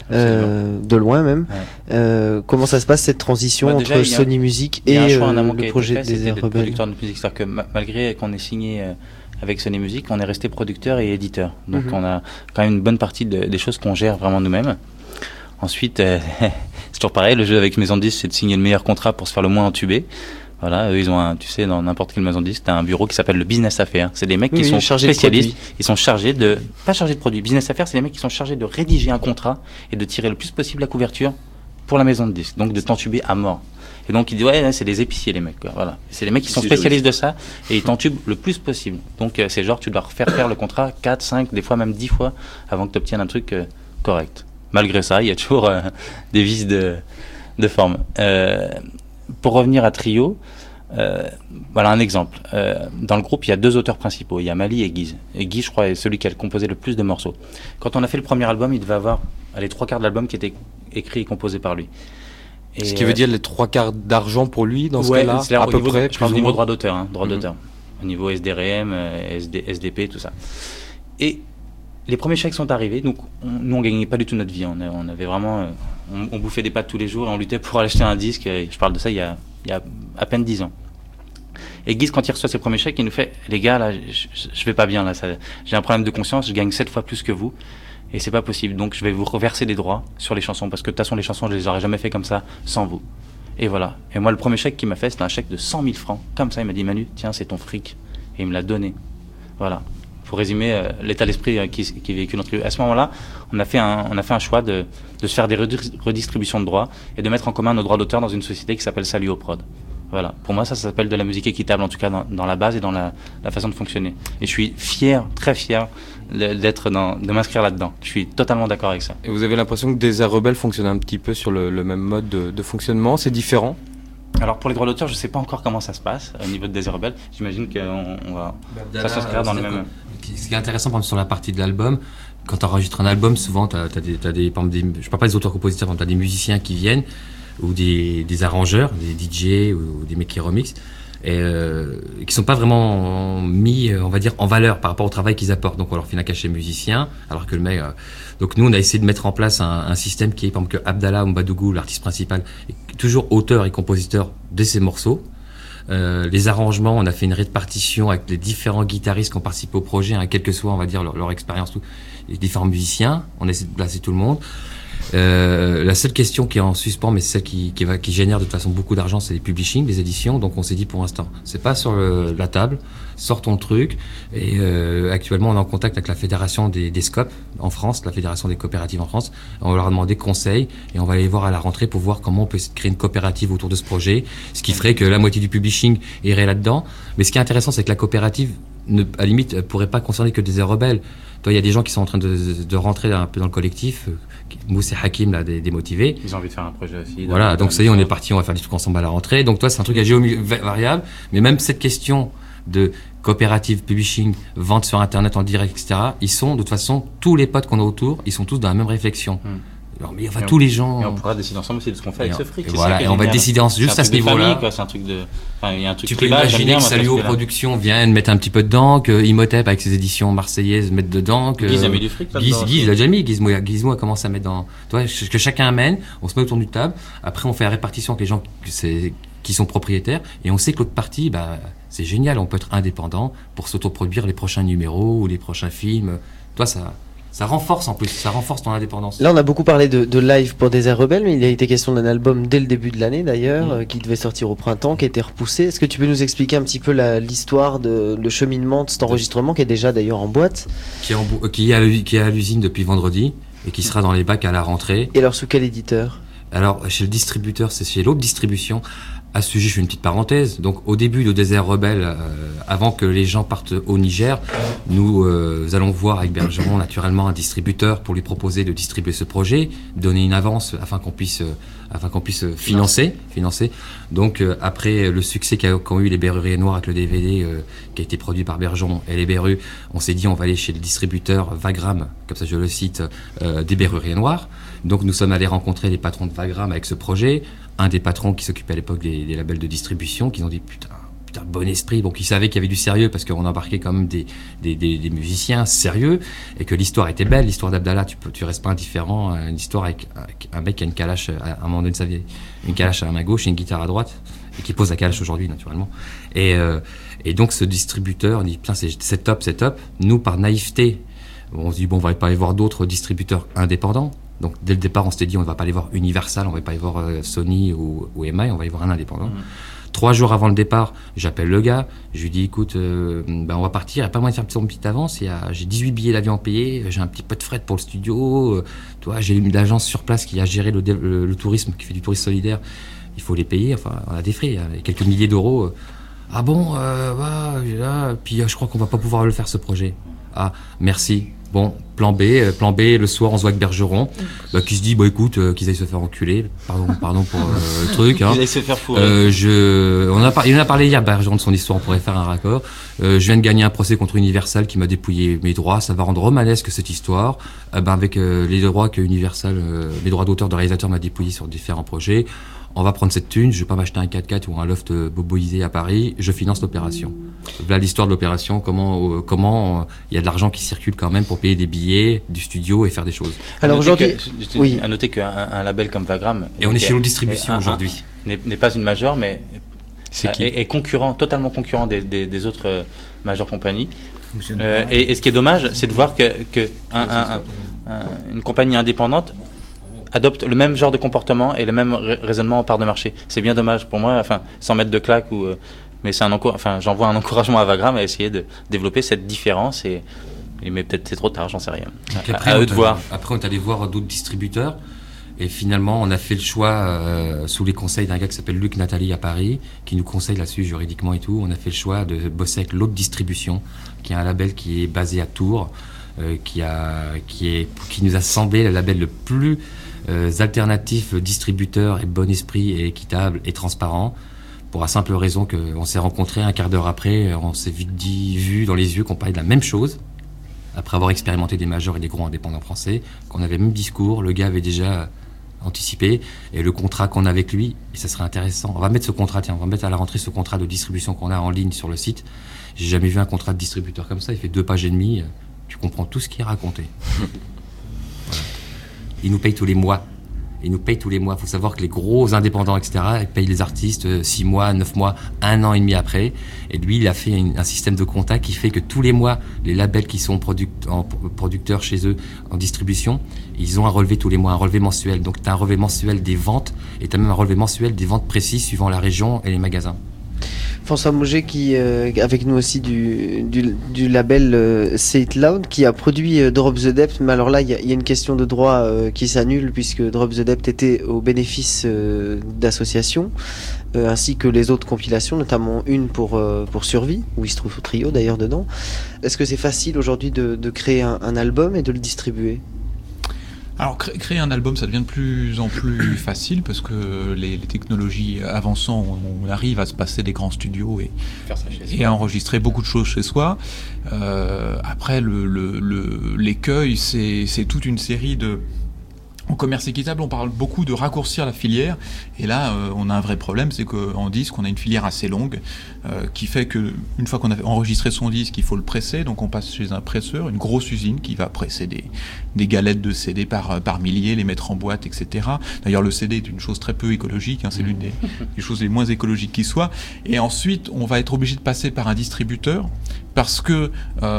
de loin même. Ouais. Comment ça se passe cette transition entre Sony Music et le projet des Airs Rebelles?
Producteur de musique, c'est-à-dire que malgré qu'on ait signé avec Sony Music, on est resté producteur et éditeur. Donc on a quand même une bonne partie des choses qu'on gère vraiment nous-mêmes. Ensuite, c'est toujours pareil, le jeu avec Maison de Disques, c'est de signer le meilleur contrat pour se faire le moins entuber. Voilà, eux, ils ont dans n'importe quelle maison de disques, t'as un bureau qui s'appelle le Business Affaires. C'est des mecs qui sont spécialistes. Ils sont chargés pas chargés de produits. Business Affaires, c'est des mecs qui sont chargés de rédiger un contrat et de tirer le plus possible la couverture pour la maison de disques. Donc, de t'entuber à mort. Et donc, ils disent, ouais, c'est des épiciers, les mecs, quoi. Voilà. C'est les mecs qui sont spécialistes de ça et ils t'entubent le plus possible. Donc, c'est genre, tu dois refaire faire le contrat 4, 5, des fois même 10 fois avant que tu obtiennes un truc correct. Malgré ça, il y a toujours des vices de forme. Pour revenir à Trio, voilà un exemple. Dans le groupe, il y a 2 auteurs principaux. Il y a Mali et Guise. Et Guise, je crois, est celui qui a composé le plus de morceaux. Quand on a fait le premier album, il devait avoir les 3/4 de l'album qui étaient écrits et composés par lui. Et
ce qui veut dire les 3/4 d'argent pour lui dans ce cas-là,
à peu près. Je parle au niveau droit d'auteur, droit d'auteur. Au niveau SDRM, SDP, tout ça. Et les premiers chèques sont arrivés, donc nous on gagnait pas du tout notre vie. On avait vraiment, on bouffait des pâtes tous les jours et on luttait pour acheter un disque. Et je parle de ça il y a à peine 10 ans. Et Guise, quand il reçoit ses premiers chèques, il nous fait, les gars, là, je vais pas bien, là, j'ai un problème de conscience, je gagne 7 fois plus que vous, et c'est pas possible. Donc je vais vous reverser des droits sur les chansons, parce que de toute façon les chansons, je les aurais jamais fait comme ça sans vous. Et voilà. Et moi, le premier chèque qu'il m'a fait, c'était un chèque de 100 000 francs. Comme ça, il m'a dit, Manu, tiens, c'est ton fric. Et il me l'a donné. Voilà. Pour résumer l'état d'esprit qui véhicule notre lieu. À ce moment-là, on a fait un choix de se faire des redistributions de droits et de mettre en commun nos droits d'auteur dans une société qui s'appelle Saluo Prod. Voilà. Pour moi, ça s'appelle de la musique équitable, en tout cas dans la base et dans la façon de fonctionner. Et je suis fier, très fier de m'inscrire là-dedans. Je suis totalement d'accord avec ça.
Et vous avez l'impression que des Airs Rebelles fonctionnent un petit peu sur le même mode de fonctionnement? C'est différent?
Alors pour les droits d'auteur, je ne sais pas encore comment ça se passe au niveau des Airs Rebelles. J'imagine qu'on va ça s'inscrire dans les mêmes.
Ce qui est intéressant, par exemple, sur la partie de l'album, quand tu enregistres un album, souvent, je ne parle pas des auteurs-compositeurs, tu as des musiciens qui viennent, ou des arrangeurs, des DJ, ou des mecs qui remixent, et qui sont pas vraiment mis, on va dire, en valeur par rapport au travail qu'ils apportent. Donc on leur fait un cachet musicien, alors que le mec... Donc nous, on a essayé de mettre en place un système qui est, par exemple, que Abdallah Mbadougou, l'artiste principal, est toujours auteur et compositeur de ses morceaux. Les arrangements, on a fait une répartition avec les différents guitaristes qui ont participé au projet, quelle que soit, on va dire, leur expérience, les différents musiciens. On a essayé de placer tout le monde. La seule question qui est en suspens, mais c'est celle qui génère de toute façon beaucoup d'argent, c'est les publishing, les éditions. Donc on s'est dit pour l'instant, c'est pas sur la table, sortons le truc. Et actuellement, on est en contact avec la fédération des SCOP en France, la fédération des coopératives en France. On va leur demander conseil et on va aller voir à la rentrée pour voir comment on peut créer une coopérative autour de ce projet, ce qui ferait que la moitié du publishing irait là-dedans. Mais ce qui est intéressant, c'est que la coopérative, à la limite, pourrait pas concerner que des rebelles. Toi, il y a des gens qui sont en train de rentrer un peu dans le collectif. Mousse et Hakim, là, des motivés.
Ils ont envie de faire un projet aussi.
Voilà, donc ça y est, on est parti, on va faire des trucs ensemble à la rentrée. Donc toi, c'est un truc à géométrie variable. Mais même cette question de coopérative, publishing, vente sur Internet en direct, etc., ils sont, de toute façon, tous les potes qu'on a autour, ils sont tous dans la même réflexion. Alors, mais enfin, tous les gens.
Et on pourra décider ensemble aussi de ce qu'on fait avec ce fric.
Et voilà, et on va décider juste à ce niveau-là.
C'est un truc de. Enfin, il y a un truc.
Tu peux imaginer que Salut aux Productions vienne mettre un petit peu dedans, que Imhotep avec ses éditions marseillaises mette dedans, que
Guise a mis du fric.
Guise l'a déjà mis. Gizmo a commencé à mettre dans. Toi, que chacun amène. On se met autour du table. Après, on fait la répartition avec les gens qui sont propriétaires, et on sait que l'autre partie, c'est génial. On peut être indépendant pour s'autoproduire les prochains numéros ou les prochains films. Toi, ça renforce en plus, ça renforce ton indépendance.
Là, on a beaucoup parlé de live pour Désert Rebelle, mais il a été question d'un album dès le début de l'année d'ailleurs, qui devait sortir au printemps, qui a été repoussé. Est-ce que tu peux nous expliquer un petit peu l'histoire, le cheminement de cet enregistrement, qui est déjà d'ailleurs en boîte,
qui est à l'usine depuis vendredi et qui sera dans les bacs à la rentrée.
Et alors, sous quel éditeur ?
Alors, chez le distributeur, c'est chez l'autre distribution. À ce sujet, je fais une petite parenthèse. Donc, au début de Désert Rebelle, avant que les gens partent au Niger, nous allons voir avec Bergeron, naturellement, un distributeur pour lui proposer de distribuer ce projet, donner une avance afin qu'on puisse financer. Donc, après le succès qu'ont eu les Berruriers Noirs avec le DVD qui a été produit par Bergeron et les Berrus, on s'est dit on va aller chez le distributeur Vagram, comme ça je le cite, des Berruriers Noirs. Donc, nous sommes allés rencontrer les patrons de Vagram avec ce projet. Un des patrons qui s'occupait à l'époque des labels de distribution, qui ont dit putain, bon esprit. Donc ils savaient qu'il y avait du sérieux parce qu'on embarquait quand même des musiciens sérieux et que l'histoire était belle. L'histoire d'Abdallah, tu restes pas indifférent. Une histoire avec un mec qui a une calache à un moment donné de sa vie, une calache à la main gauche et une guitare à droite et qui pose la calache aujourd'hui naturellement. Et donc ce distributeur dit putain c'est top. Nous par naïveté, on se dit bon on va pas aller voir d'autres distributeurs indépendants. Donc dès le départ, on s'était dit on ne va pas aller voir Universal, on ne va pas aller voir Sony ou EMI, on va aller voir un indépendant. 3 jours avant le départ, j'appelle le gars, je lui dis écoute, on va partir, il n'y a pas moyen de faire une petite avance, j'ai 18 billets d'avion payés, j'ai un petit peu de frais pour le studio, j'ai une agence sur place qui a géré le tourisme, qui fait du tourisme solidaire, il faut les payer, enfin on a des frais, quelques milliers d'euros. Ah bon, puis je crois qu'on ne va pas pouvoir le faire ce projet. Ah, merci. Bon, plan B, le soir, on se voit avec Bergeron, qui se dit, écoute, qu'ils aillent se faire enculer, pardon pour le truc. Qu'ils
aillent se faire fourrer.
Il en a parlé hier, Bergeron, de son histoire, on pourrait faire un raccord. Je viens de gagner un procès contre Universal qui m'a dépouillé mes droits, ça va rendre romanesque cette histoire, avec les droits que Universal, les droits d'auteur de réalisateur m'a dépouillé sur différents projets. On va prendre cette thune, je vais pas m'acheter un 4x4 ou un loft boboisé à Paris, je finance l'opération. Voilà l'histoire de l'opération, comment il y a de l'argent qui circule quand même pour payer des billets du studio et faire des choses.
Alors aujourd'hui,
à noter qu'un label comme Vagram...
Et on est chez l'audistribution aujourd'hui.
N'est pas une majeure, mais est totalement concurrent des autres majeures compagnies. Et ce qui est dommage, c'est de voir que une compagnie indépendante adopte le même genre de comportement et le même raisonnement en part de marché. C'est bien dommage pour moi, sans mettre de claque mais j'envoie un encouragement à Vagram à essayer de développer cette différence mais peut-être c'est trop tard, j'en sais rien.
À eux de voir. Après, on est allé voir d'autres distributeurs et finalement, on a fait le choix sous les conseils d'un gars qui s'appelle Luc Nathalie à Paris, qui nous conseille là-dessus juridiquement et tout. On a fait le choix de bosser avec l'autre distribution, qui est un label qui est basé à Tours, qui nous a semblé le label le plus alternatif, distributeur et bon esprit et équitable et transparent, pour la simple raison qu'on s'est rencontrés un quart d'heure après, on s'est vu dans les yeux qu'on parlait de la même chose, après avoir expérimenté des majors et des gros indépendants français, qu'on avait le même discours, le gars avait déjà anticipé, et le contrat qu'on a avec lui, et ça serait intéressant, on va mettre à la rentrée ce contrat de distribution qu'on a en ligne sur le site. J'ai jamais vu un contrat de distributeur comme ça, il fait 2 pages et demie, tu comprends tout ce qui est raconté. Voilà. Il nous paye tous les mois. Ils nous payent tous les mois. Il faut savoir que les gros indépendants, etc., ils payent les artistes 6 mois, 9 mois, 1 an et demi après. Et lui, il a fait un système de compta qui fait que tous les mois, les labels qui sont producteurs chez eux en distribution, ils ont un relevé tous les mois, un relevé mensuel. Donc tu as un relevé mensuel des ventes et tu as même un relevé mensuel des ventes précises suivant la région et les magasins.
François Mauger qui avec nous aussi du label Say It Loud qui a produit Drop the Debt, mais alors là il y a une question de droit qui s'annule puisque Drop the Debt était au bénéfice d'associations ainsi que les autres compilations, notamment une pour Survie où il se trouve au trio d'ailleurs dedans. Est-ce que c'est facile aujourd'hui de créer un album et de le distribuer ?
Alors créer un album, ça devient de plus en plus facile parce que les technologies avançant, on arrive à se passer des grands studios et à enregistrer beaucoup de choses chez soi. Après, l'écueil, c'est toute une série de... En commerce équitable, on parle beaucoup de raccourcir la filière, et là, on a un vrai problème, c'est qu'en disque, on a une filière assez longue, qui fait que une fois qu'on a enregistré son disque, il faut le presser, donc on passe chez un presseur, une grosse usine qui va presser des galettes de CD par milliers, les mettre en boîte, etc. D'ailleurs, le CD est une chose très peu écologique, c'est l'une des choses les moins écologiques qui soit. Et ensuite, on va être obligé de passer par un distributeur, parce que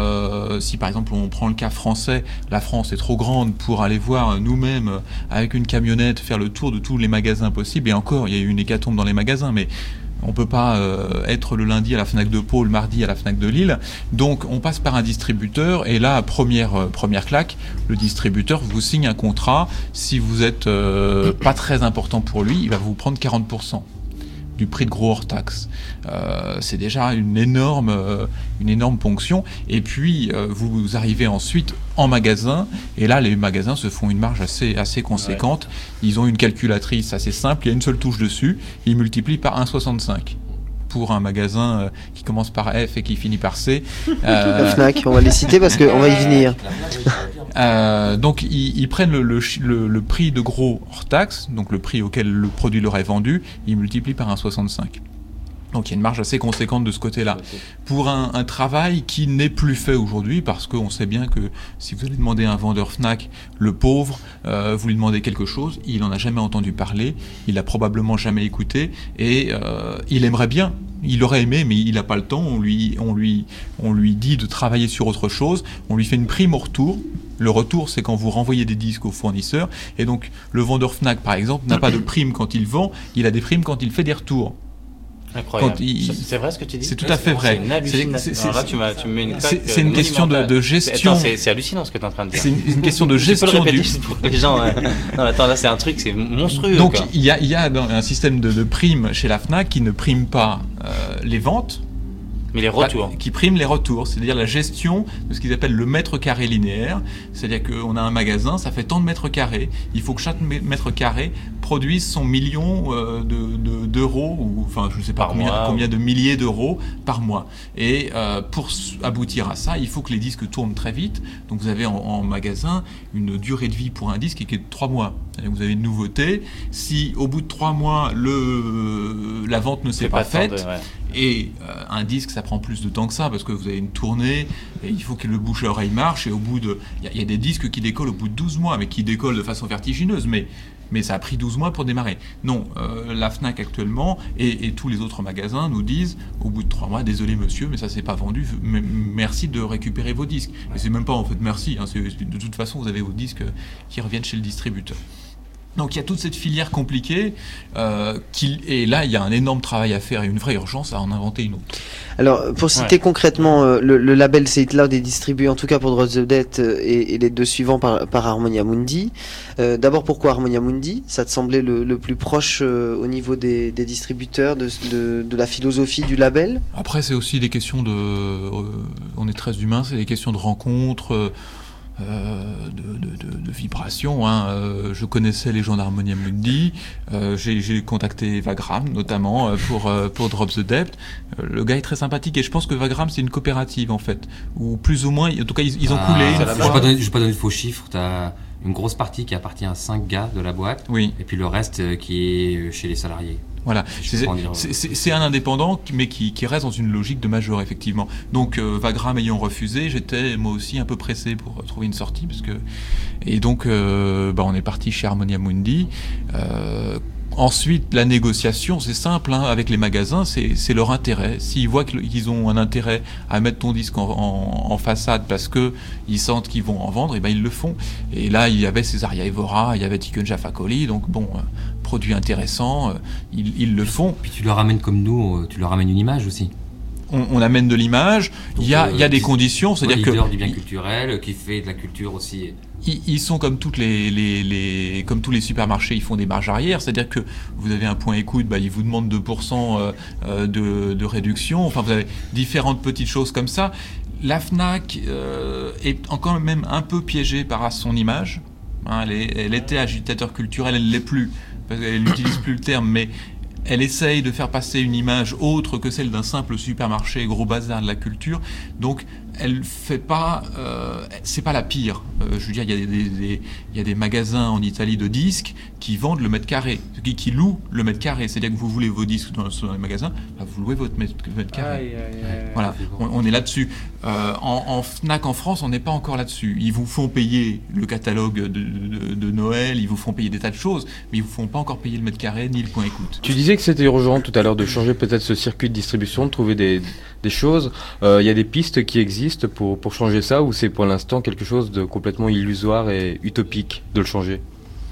si par exemple on prend le cas français, la France est trop grande pour aller voir nous-mêmes avec une camionnette faire le tour de tous les magasins possibles, et encore il y a eu une hécatombe dans les magasins, mais on peut pas être le lundi à la Fnac de Pau, le mardi à la Fnac de Lille, donc on passe par un distributeur, et là première claque, le distributeur vous signe un contrat, si vous êtes pas très important pour lui, il va vous prendre 40% du prix de gros hors taxe. C'est déjà une énorme ponction. Et puis, vous arrivez ensuite en magasin, et là, les magasins se font une marge assez conséquente. Ouais. Ils ont une calculatrice assez simple, il y a une seule touche dessus, ils multiplient par 1,65. Pour un magasin qui commence par F et qui finit par C.
La Fnac, on va les citer parce qu'on va y venir.
Donc ils prennent le prix de gros hors taxe, donc le prix auquel le produit leur est vendu, ils multiplient par 1,65. Donc il y a une marge assez conséquente de ce côté-là. Pour un travail qui n'est plus fait aujourd'hui, parce qu'on sait bien que si vous allez demander à un vendeur Fnac, le pauvre, vous lui demandez quelque chose, il n'en a jamais entendu parler, il l'a probablement jamais écouté, et il aimerait bien. Il aurait aimé, mais il n'a pas le temps. On lui dit de travailler sur autre chose. On lui fait une prime au retour. Le retour, c'est quand vous renvoyez des disques au fournisseur. Et donc, le vendeur Fnac, par exemple, n'a pas de prime quand il vend. Il a des primes quand il fait des retours.
Incroyable. C'est vrai ce que tu dis.
C'est tout à fait vrai.
C'est
une question de gestion.
Attends, c'est hallucinant ce que tu es en train de dire.
C'est une question de gestion.
Tu peux le répéter pour les gens. Non, attends, là c'est un truc, c'est monstrueux.
Donc il y a un système de prime chez la Fnac qui ne prime pas les ventes,
mais les retours.
Qui prime les retours, c'est-à-dire la gestion de ce qu'ils appellent le mètre carré linéaire. C'est-à-dire qu'on a un magasin, ça fait tant de mètres carrés. Il faut que chaque mètre carré produise son million d'euros, ou enfin je ne sais pas combien de milliers d'euros par mois. Et pour aboutir à ça, il faut que les disques tournent très vite. Donc vous avez en magasin une durée de vie pour un disque qui est de 3 mois. C'est-à-dire que vous avez une nouveauté. Si au bout de 3 mois, la vente ne s'est pas faite, et un disque ça prend plus de temps que ça parce que vous avez une tournée et il faut que le bouche à oreille marche, et au bout de il y a des disques qui décollent au bout de 12 mois, mais qui décollent de façon vertigineuse, mais ça a pris 12 mois pour démarrer. Non, la Fnac actuellement et tous les autres magasins nous disent au bout de 3 mois, désolé monsieur, mais ça s'est pas vendu, merci de récupérer vos disques. Et c'est même pas en fait merci, de toute façon vous avez vos disques qui reviennent chez le distributeur. Donc il y a toute cette filière compliquée et là il y a un énorme travail à faire et une vraie urgence à en inventer une autre.
Alors pour citer concrètement, le label Say It Loud est distribué en tout cas pour Drop the Debt et les deux suivants par Harmonia Mundi. D'abord pourquoi Harmonia Mundi ? Ça te semblait le plus proche au niveau des distributeurs de la philosophie du label ?
Après c'est aussi des questions on est très humains, c'est des questions de rencontres. De vibrations. Je connaissais les gens d'Harmonia Mundi. J'ai contacté Vagram notamment pour Drop the Debt. Le gars est très sympathique et je pense que Vagram c'est une coopérative en fait, ou plus ou moins. En tout cas ils ont coulé.
Je vais pas donner de faux chiffres. une grosse partie qui appartient à 5 gars de la boîte,
oui.
Et puis le reste qui est chez les salariés.
Voilà, c'est un indépendant, mais qui reste dans une logique de major, effectivement. Donc, Wagram ayant refusé, j'étais moi aussi un peu pressé pour trouver une sortie, et donc, on est parti chez Harmonia Mundi. Ensuite, la négociation, c'est simple, hein, avec les magasins, c'est leur intérêt. S'ils voient qu'ils ont un intérêt à mettre ton disque en façade parce que ils sentent qu'ils vont en vendre, et ben ils le font. Et là, il y avait Cesaria Evora, il y avait Tiken Jaffa Coli, donc produit intéressant, ils le font.
Puis tu leur ramènes comme nous, tu leur ramènes une image aussi.
On amène de l'image, il y a des conditions, c'est-à-dire que...
leader du bien culturel, qui fait de la culture aussi...
Ils sont comme comme tous les supermarchés, ils font des marges arrière, c'est-à-dire que vous avez un point écoute, ils vous demandent 2% de réduction, enfin vous avez différentes petites choses comme ça. La Fnac est encore même un peu piégée par son image, hein, elle était agitateur culturel, elle ne l'est plus, parce qu'elle n'utilise plus le terme, mais elle essaye de faire passer une image autre que celle d'un simple supermarché gros bazar de la culture, donc elle fait pas, c'est pas la pire. Je veux dire, il y a des magasins en Italie de disques qui vendent le mètre carré, qui louent le mètre carré. C'est-à-dire que vous voulez vos disques dans les magasins, vous louez votre mètre carré. Voilà, on est là-dessus. En Fnac en France, on n'est pas encore là-dessus. Ils vous font payer le catalogue de Noël, ils vous font payer des tas de choses, mais ils vous font pas encore payer le mètre carré ni le point écoute.
Tu disais que c'était urgent tout à l'heure de changer peut-être ce circuit de distribution, de trouver des choses. Il y a des pistes qui existent pour changer ça, ou c'est pour l'instant quelque chose de complètement illusoire et utopique de le changer?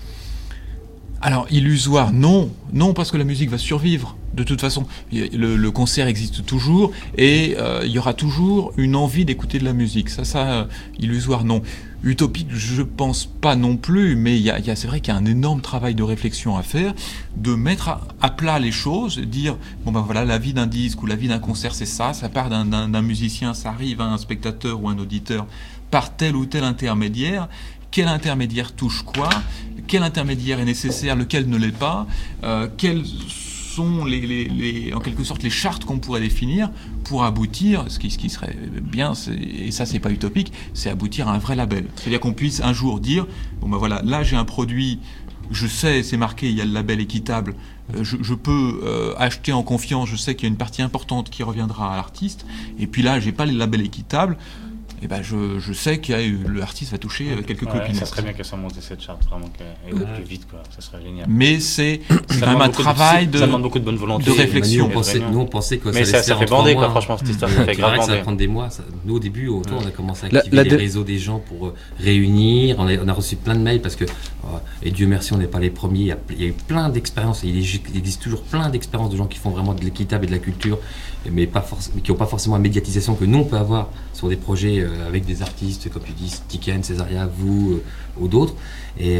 Alors, illusoire, non, parce que la musique va survivre. De toute façon, le concert existe toujours et il y aura toujours une envie d'écouter de la musique. Ça, illusoire, non. Utopique, je pense pas non plus, mais c'est vrai qu'il y a un énorme travail de réflexion à faire, de mettre à plat les choses, dire voilà, la vie d'un disque ou la vie d'un concert, c'est ça part d'un musicien, ça arrive à un spectateur ou un auditeur par tel ou tel intermédiaire. Quel intermédiaire touche quoi? Quel intermédiaire est nécessaire? Lequel ne l'est pas? Quels sont en quelque sorte les chartes qu'on pourrait définir pour aboutir, ce qui serait bien, et ça c'est pas utopique, c'est aboutir à un vrai label. C'est-à-dire qu'on puisse un jour dire, voilà, là j'ai un produit, je sais, c'est marqué, il y a le label équitable, je peux acheter en confiance, je sais qu'il y a une partie importante qui reviendra à l'artiste, et puis là j'ai pas le label équitable, et je sais que l'artiste va toucher quelques clopinettes.
Ça serait bien qu'elle soit montée cette charte, vraiment qu'elle aille plus vite, quoi. Ça serait génial.
Mais c'est quand même un travail
ça demande beaucoup de bonne volonté,
de réflexion.
Nous on pensait que
mais ça fait bander, quoi, franchement, cette histoire. Ça fait grave bander.
Ça va prendre des mois. Nous au début, on a commencé à activer les réseaux des gens pour réunir. On a reçu plein de mails parce que, et Dieu merci, on n'est pas les premiers. Il y a eu plein d'expériences. Il existe toujours plein d'expériences de gens qui font vraiment de l'équitable et de la culture, mais qui n'ont pas forcément la médiatisation que nous on peut avoir sur des projets avec des artistes comme tu dis, Tiken, Cesaria, vous ou d'autres. Et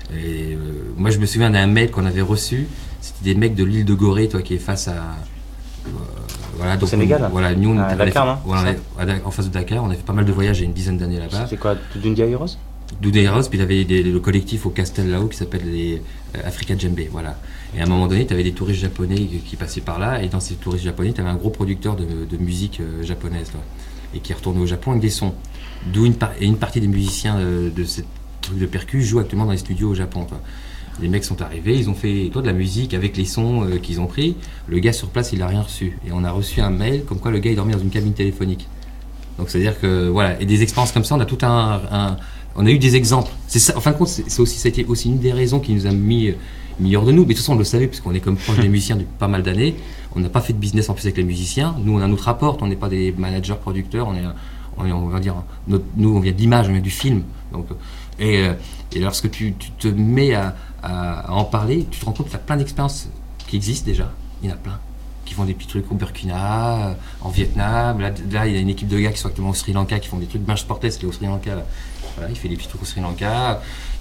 moi je me souviens d'un mail qu'on avait reçu, c'était des mecs de l'île de Gorée, qui est face à voilà, donc
Sénégal.
Voilà, nous on était
Dakar,
en face de Dakar, on a fait pas mal de voyages il y a une dizaine d'années là-bas.
C'était quoi, Dundia Heroes?
Dundia Heroes, puis il y avait le collectif au Castel là-haut qui s'appelle les Africa Djembe, voilà. Et à un moment donné, tu avais des touristes japonais qui passaient par là, et dans ces touristes japonais, tu avais un gros producteur de musique japonaise, et qui est retourné au Japon avec des sons. D'où une partie des musiciens de cette truc de percus jouent actuellement dans les studios au Japon. Les mecs sont arrivés, ils ont fait de la musique avec les sons qu'ils ont pris. Le gars sur place, il n'a rien reçu. Et on a reçu un mail comme quoi le gars il dormait dans une cabine téléphonique. Donc c'est-à-dire que voilà, et des expériences comme ça, on a tout on a eu des exemples. C'est ça, en fin de compte, ça a été aussi une des raisons qui nous a mis hors de nous. Mais de toute façon, on le savait, puisqu'on est comme proche des musiciens depuis pas mal d'années. On n'a pas fait de business en plus avec les musiciens. Nous, on a notre rapport. On n'est pas des managers, producteurs. On va dire, nous, on vient de l'image, on vient du film. Donc, et lorsque tu te mets à en parler, tu te rends compte qu'il y a plein d'expériences qui existent déjà. Il y en a plein qui font des petits trucs au Burkina, en Vietnam. Là, il y a une équipe de gars qui sont actuellement au Sri Lanka, qui font des trucs. Benj Portes, qui est au Sri Lanka. Là. Voilà, il fait des petits trucs au Sri Lanka.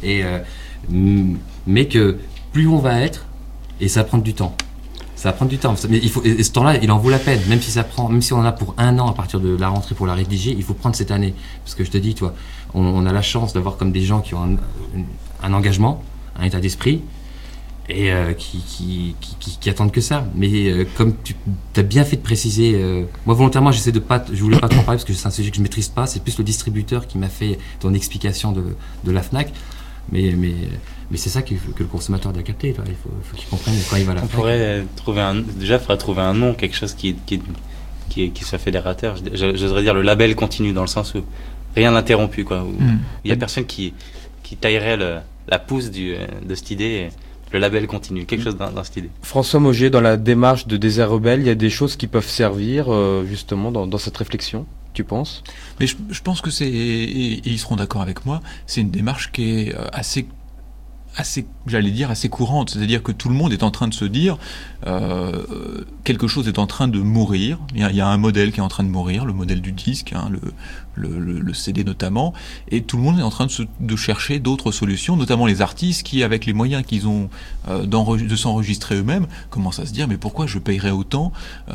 Mais que plus on va être, et ça va prendre du temps. Ça va prendre du temps. Mais et ce temps-là, il en vaut la peine. Même si on en a pour 1 an à partir de la rentrée pour la rédiger, il faut prendre cette année. Parce que je te dis, on a la chance d'avoir comme des gens qui ont un engagement, un état d'esprit, et qui attendent que ça. Mais comme tu as bien fait de préciser, moi volontairement je voulais pas trop en parler parce que c'est un sujet que je maîtrise pas, c'est plus le distributeur qui m'a fait ton explication de la Fnac. Mais c'est ça que le consommateur doit capter. Il faut qu'il comprenne quand il va à la FNAC.
On pourrait trouver déjà, il faudrait trouver un nom, quelque chose qui soit fédérateur. J'oserais dire le label continu, dans le sens où rien n'interrompu, quoi. Il y a personne qui taillerait la pousse de cette idée. Le label continue, quelque chose dans cette idée.
François Mauger, dans la démarche de Désert Rebelle, il y a des choses qui peuvent servir justement dans cette réflexion, tu penses ?
Mais je pense que et ils seront d'accord avec moi, c'est une démarche qui est assez, j'allais dire, assez courante. C'est-à-dire que tout le monde est en train de se dire quelque chose est en train de mourir. Il y a un modèle qui est en train de mourir, le modèle du disque, hein, le CD notamment, et tout le monde est en train de chercher d'autres solutions, notamment les artistes qui, avec les moyens qu'ils ont de s'enregistrer eux-mêmes, commencent à se dire mais pourquoi je payerais autant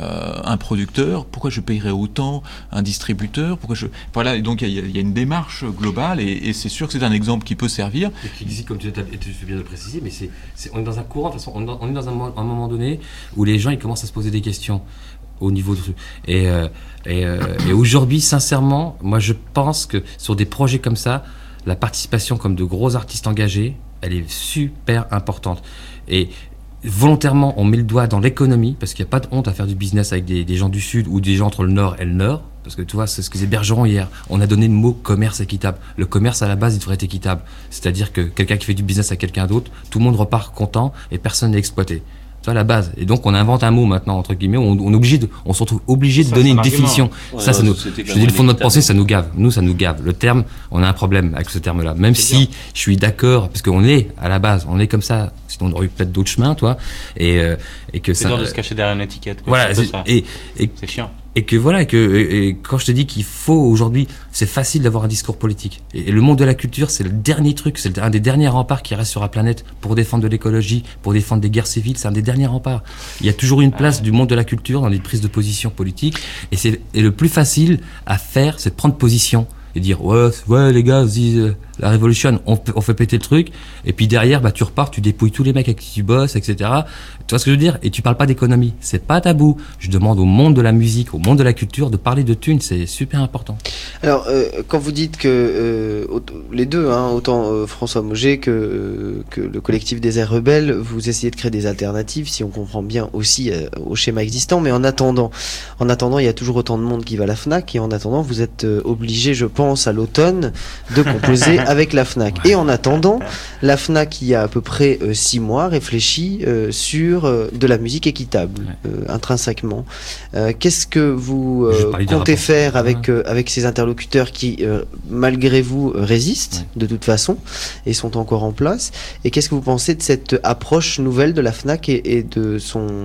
un producteur, pourquoi je payerais autant un distributeur, voilà. Et donc il y a une démarche globale, et c'est sûr que c'est un exemple qui peut servir.
Et qui existe, comme tu fais bien de le préciser, mais on est dans un courant, de toute façon, on est dans un moment donné où les gens ils commencent à se poser des questions au niveau de truc. Et aujourd'hui, sincèrement, moi je pense que sur des projets comme ça, la participation comme de gros artistes engagés, elle est super importante. Et volontairement, on met le doigt dans l'économie, parce qu'il n'y a pas de honte à faire du business avec des gens du Sud ou des gens entre le Nord et le Nord. Parce que tu vois, c'est ce que disait Bergeron hier. On a donné le mot commerce équitable. Le commerce, à la base, il devrait être équitable. C'est-à-dire que quelqu'un qui fait du business à quelqu'un d'autre, tout le monde repart content et personne n'est exploité. C'est à la base. Et donc, on invente un mot maintenant, entre guillemets, on se retrouve obligé de donner une définition. Ouais, je dis, le fond de notre pensée, ça nous gave. Nous, ça nous gave. Le terme, on a un problème avec ce terme-là. Même si je suis d'accord, parce qu'on est, à la base, on est comme ça. Sinon, on aurait eu peut-être d'autres chemins, toi. Et que
c'est dur de se cacher derrière une étiquette, quoi.
Voilà.
C'est chiant.
Et que voilà, et quand je te dis qu'il faut aujourd'hui, c'est facile d'avoir un discours politique. Et le monde de la culture, c'est le dernier truc, c'est un des derniers remparts qui reste sur la planète pour défendre de l'écologie, pour défendre des guerres civiles, c'est un des derniers remparts. Il y a toujours une place du monde de la culture dans les prises de position politiques, et le plus facile à faire, c'est de prendre position et dire ouais les gars, la révolution, on fait péter le truc, et puis derrière tu repars, tu dépouilles tous les mecs avec qui tu bosses, etc. Tu vois ce que je veux dire? Et tu parles pas d'économie, c'est pas tabou. Je demande au monde de la musique, au monde de la culture de parler de thunes, c'est super important.
Alors quand vous dites que les deux, hein, autant François Mauger que le collectif des Airs Rebelles, vous essayez de créer des alternatives, si on comprend bien, aussi au schéma existant, mais en attendant il y a toujours autant de monde qui va à la FNAC, et en attendant vous êtes obligé, je pense, à l'automne de composer avec la FNAC. Et en attendant, la FNAC, il y a à peu près 6 mois, réfléchit sur de la musique équitable, intrinsèquement. Qu'est-ce que vous comptez faire avec ces interlocuteurs qui, malgré vous, résistent de toute façon et sont encore en place? Et qu'est-ce que vous pensez de cette approche nouvelle de la FNAC et de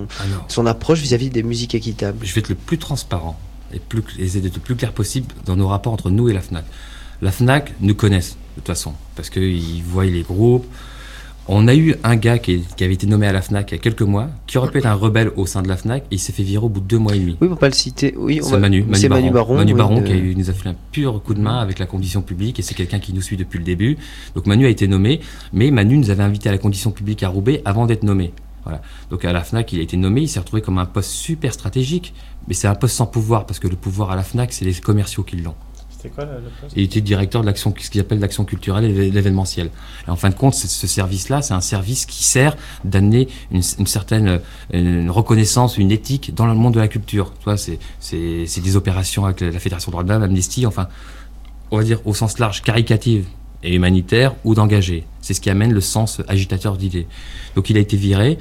son approche vis-à-vis des musiques équitables?
Je vais être le plus transparent et essayer d'être le plus clair possible dans nos rapports entre nous et la FNAC. La FNAC nous connaissent, de toute façon, parce qu'ils voient les groupes. On a eu un gars qui avait été nommé à la FNAC il y a quelques mois, qui aurait pu être un rebelle au sein de la FNAC, et il s'est fait virer au bout de 2 mois et demi.
Oui, pour pas le citer. Oui,
c'est Manu Baron. Manu Baron qui nous a fait un pur coup de main avec la condition publique, et c'est quelqu'un qui nous suit depuis le début. Donc Manu a été nommé, mais Manu nous avait invité à la condition publique à Roubaix avant d'être nommé. Voilà. Donc à la FNAC, il a été nommé, il s'est retrouvé comme un poste super stratégique, mais c'est un poste sans pouvoir, parce que le pouvoir à la FNAC, c'est les commerciaux qui l'ont.
C'était quoi le poste?
Il était directeur de l'action, ce qu'il appelle l'action culturelle et l'événementiel. Et en fin de compte, ce service-là, c'est un service qui sert d'amener une certaine reconnaissance, une éthique dans le monde de la culture. Tu vois, c'est des opérations avec la Fédération droits de l'homme, Amnesty, enfin, on va dire au sens large, caricative et humanitaire ou d'engagé. C'est ce qui amène le sens agitateur d'idées. Donc il a été viré.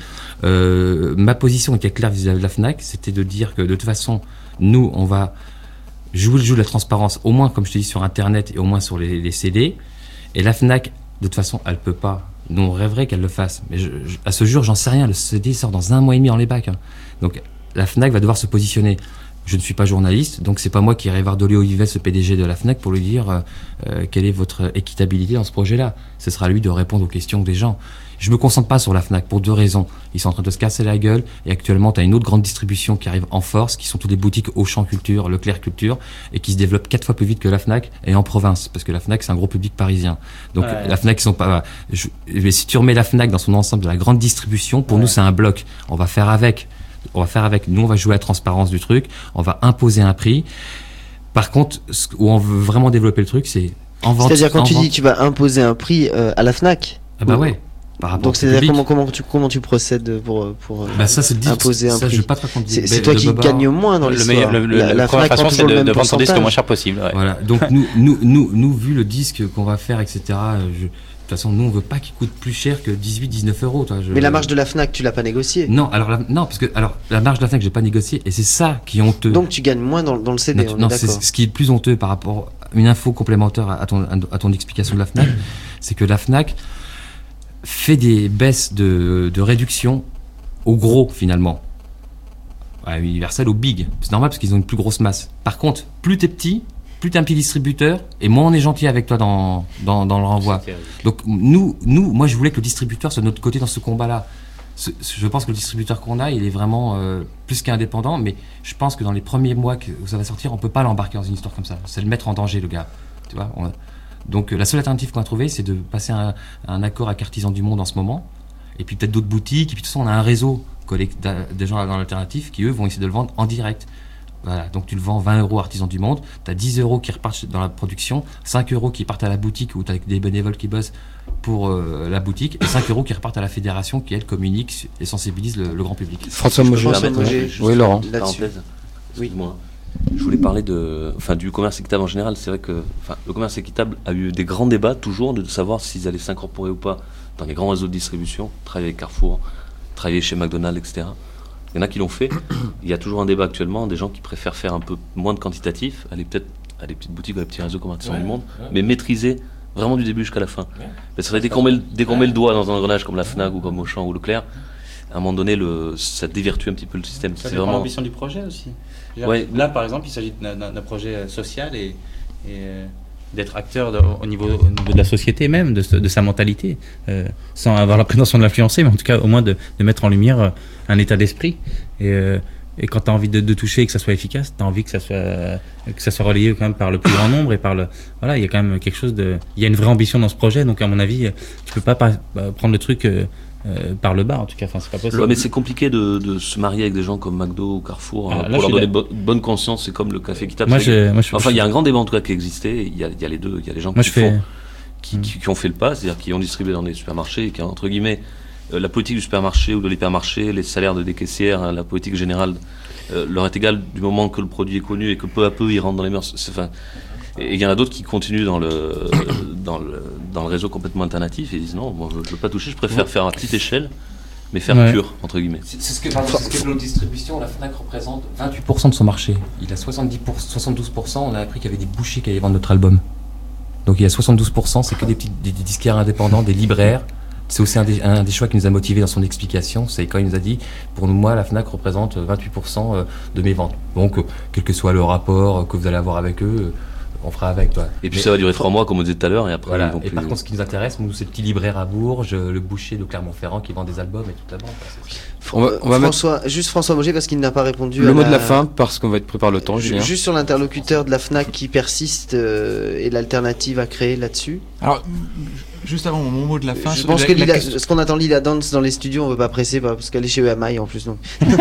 Ma position était claire vis-à-vis de la FNAC, c'était de dire que de toute façon, nous, on va jouer le jeu de la transparence, au moins, comme je te dis, sur Internet et au moins sur les CD. Et la FNAC, de toute façon, elle peut pas. Nous, on rêverait qu'elle le fasse. Mais à ce jour, j'en sais rien. Le CD sort dans 1 mois et demi dans les bacs. Hein. Donc la FNAC va devoir se positionner. Je ne suis pas journaliste, donc c'est pas moi qui irai voir Dolly Olives, le PDG de la FNAC, pour lui dire quelle est votre équitabilité dans ce projet-là. Ce sera à lui de répondre aux questions des gens. Je me concentre pas sur la FNAC pour 2 raisons. Ils sont en train de se casser la gueule, et actuellement tu as une autre grande distribution qui arrive en force, qui sont toutes les boutiques Auchan Culture, Leclerc Culture, et qui se développent 4 fois plus vite que la FNAC, et en province, parce que la FNAC c'est un gros public parisien. Donc la FNAC, ils sont pas... si tu remets la FNAC dans son ensemble de la grande distribution, pour nous c'est un bloc. On va faire avec. Nous, on va jouer à la transparence du truc, on va imposer un prix. Par contre, où on veut vraiment développer le truc, c'est en vente.
C'est-à-dire quand
en
tu
vente.
dis que tu vas imposer un prix à la Fnac.
Ah bah ouais. Par rapport
Donc
au
c'est-à-dire
public.
comment tu procèdes pour
Bah ça c'est
imposer un
ça,
prix.
je vais pas te raconter.
C'est toi qui gagne moins dans l'histoire.
La première façon, c'est de vendre son disque le moins cher possible. Ouais.
Voilà. Donc nous vu le disque qu'on va faire, etc. De toute façon, nous on veut pas qu'il coûte plus cher que 18-19 €. Toi,
Mais la marge de la Fnac, tu l'as pas négociée.
Non, parce que la marge de la Fnac, j'ai pas négocié, et c'est ça qui est honteux.
Donc tu gagnes moins dans le CD.
Non, c'est ce qui est plus honteux par rapport à une info complémentaire à ton explication de la Fnac, c'est que la Fnac fait des baisses de réduction au gros finalement. À Universal, au big. C'est normal parce qu'ils ont une plus grosse masse. Par contre, plus t'es petit, plus t'es un petit distributeur, et moins on est gentil avec toi dans le renvoi. Donc moi je voulais que le distributeur soit de notre côté dans ce combat-là. Je pense que le distributeur qu'on a, il est vraiment plus qu'indépendant, mais je pense que dans les premiers mois où ça va sortir, on peut pas l'embarquer dans une histoire comme ça. C'est le mettre en danger, le gars. Tu vois, donc la seule alternative qu'on a trouvée, c'est de passer un accord avec Artisans du Monde en ce moment, et puis peut-être d'autres boutiques, et puis de toute façon on a un réseau des gens dans l'alternative qui eux vont essayer de le vendre en direct. Voilà, donc tu le vends 20 € Artisans du Monde, tu as 10 € qui repartent dans la production, 5 € qui partent à la boutique où tu as des bénévoles qui bossent pour la boutique, et 5 € qui repartent à la fédération qui elle communique et sensibilise le grand public.
François Moget. Oui, Laurent.
Parenthèse. Oui, moi. Je voulais parler du commerce équitable en général. C'est vrai que le commerce équitable a eu des grands débats toujours de savoir s'ils allaient s'incorporer ou pas dans les grands réseaux de distribution, travailler avec Carrefour, travailler chez McDonald's, etc. Il y en a qui l'ont fait. Il y a toujours un débat actuellement, des gens qui préfèrent faire un peu moins de quantitatif, aller peut-être à des petites boutiques ou à des petits réseaux comme Artisans du Monde, mais maîtriser vraiment du début jusqu'à la fin. Parce que dès qu'on met le doigt dans un engrenage comme la Fnac ou comme Auchan ou Leclerc, à un moment donné, ça dévirtue un petit peu le système.
Ça dépend de l'ambition du projet aussi.
Ouais.
Là, par exemple, il s'agit d'un projet social et d'être acteur au niveau de la société même, de sa mentalité, sans avoir la prétention de l'influencer, mais en tout cas au moins de mettre en lumière un état d'esprit. Et quand tu as envie de toucher et que ça soit efficace, tu as envie que ça soit relayé quand même par le plus grand nombre et voilà, il y a quand même quelque chose il y a une vraie ambition dans ce projet, donc à mon avis, tu peux pas prendre le truc par le bas, en tout cas, c'est pas possible.
Ouais, mais c'est compliqué de se marier avec des gens comme McDo ou Carrefour pour leur donner bonne conscience. C'est comme le café équitable. Il y a un grand débat en tout cas qui existait. Il y a les deux. Il y a les gens qui ont fait le pas, c'est-à-dire qui ont distribué dans les supermarchés et qui, entre guillemets, la politique du supermarché ou de l'hypermarché, les salaires des caissières, la politique générale leur est égale du moment que le produit est connu et que peu à peu il rentre dans les mœurs. Et il y en a d'autres qui continuent dans le réseau complètement alternatif et disent non, moi je veux pas toucher, je préfère faire à petite échelle, mais faire pur, entre guillemets.
C'est ce que l'autre distribution, la Fnac représente 28% de son marché. Il a 72%, on a appris qu'il y avait des bouchers qui allaient vendre notre album. Donc il y a 72%, c'est que des disquaires indépendants, des libraires. C'est aussi un des choix qui nous a motivés dans son explication. C'est quand il nous a dit, pour moi, la Fnac représente 28% de mes ventes. Donc, quel que soit le rapport que vous allez avoir avec eux, on fera avec, toi.
Et puis ça va durer 3 mois, comme on disait tout à l'heure, et après
voilà.
Ils vont plus...
Par contre, ce qui nous intéresse, nous, c'est le petit libraire à Bourges, le boucher de Clermont-Ferrand qui vend des albums et toute la bande.
François Moget, parce qu'il n'a pas répondu
le mot de la fin, parce qu'on va être pris par le temps, Julien.
Juste sur l'interlocuteur de la Fnac qui persiste et l'alternative à créer là-dessus.
Alors, juste avant mon mot de la fin...
Je pense que ce qu'on attend Lila Dance dans les studios, on ne veut pas presser, parce qu'elle est chez EMI en plus. Donc.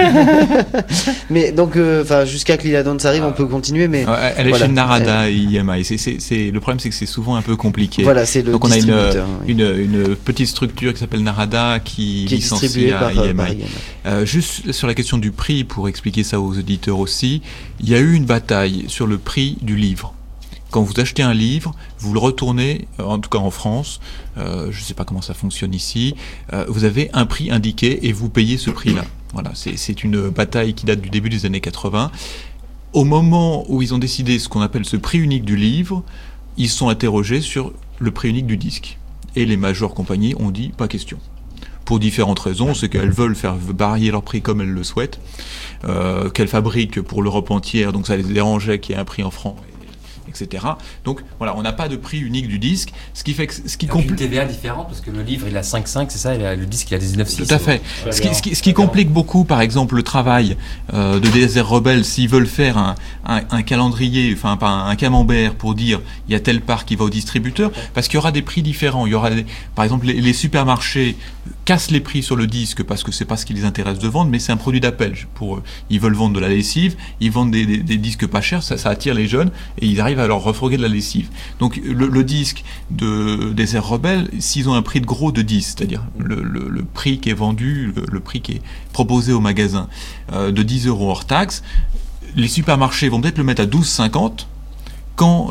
Mais donc, jusqu'à que Lila Dance arrive, on peut continuer. Mais
elle est chez Narada et EMI. Le problème, c'est que c'est souvent un peu compliqué.
Voilà, c'est le
donc on a
une
petite structure qui s'appelle Narada qui est distribuée par EMI. Juste sur la question du prix, pour expliquer ça aux auditeurs aussi, il y a eu une bataille sur le prix du livre. Quand vous achetez un livre, vous le retournez, en tout cas en France, je ne sais pas comment ça fonctionne ici, vous avez un prix indiqué et vous payez ce prix-là. Voilà, c'est une bataille qui date du début des années 80. Au moment où ils ont décidé ce qu'on appelle ce prix unique du livre, ils se sont interrogés sur le prix unique du disque. Et les majeures compagnies ont dit pas question. Pour différentes raisons, c'est qu'elles veulent faire varier leur prix comme elles le souhaitent, qu'elles fabriquent pour l'Europe entière, donc ça les dérangeait qu'il y ait un prix en francs, etc. Donc voilà, on n'a pas de prix unique du disque, ce qui fait que
une TVA différente, parce que le livre il a 5,5, c'est ça, et le disque il a 19,6.
Tout à fait. Ce qui complique beaucoup, par exemple, le travail de Désert Rebelle, s'ils veulent faire un calendrier, enfin pas un camembert pour dire il y a telle part qui va au distributeur, parce qu'il y aura des prix différents. Il y aura par exemple les supermarchés cassent les prix sur le disque parce que c'est pas ce qui les intéresse de vendre, mais c'est un produit d'appel pour eux. Ils veulent vendre de la lessive, ils vendent des disques pas chers, ça attire les jeunes et ils arrivent va leur refourguer de la lessive. Donc le disque des Airs Rebelles, s'ils ont un prix de gros de 10, c'est-à-dire le prix qui est vendu, le prix qui est proposé au magasin de 10 € hors taxe, les supermarchés vont peut-être le mettre à 12,50 quand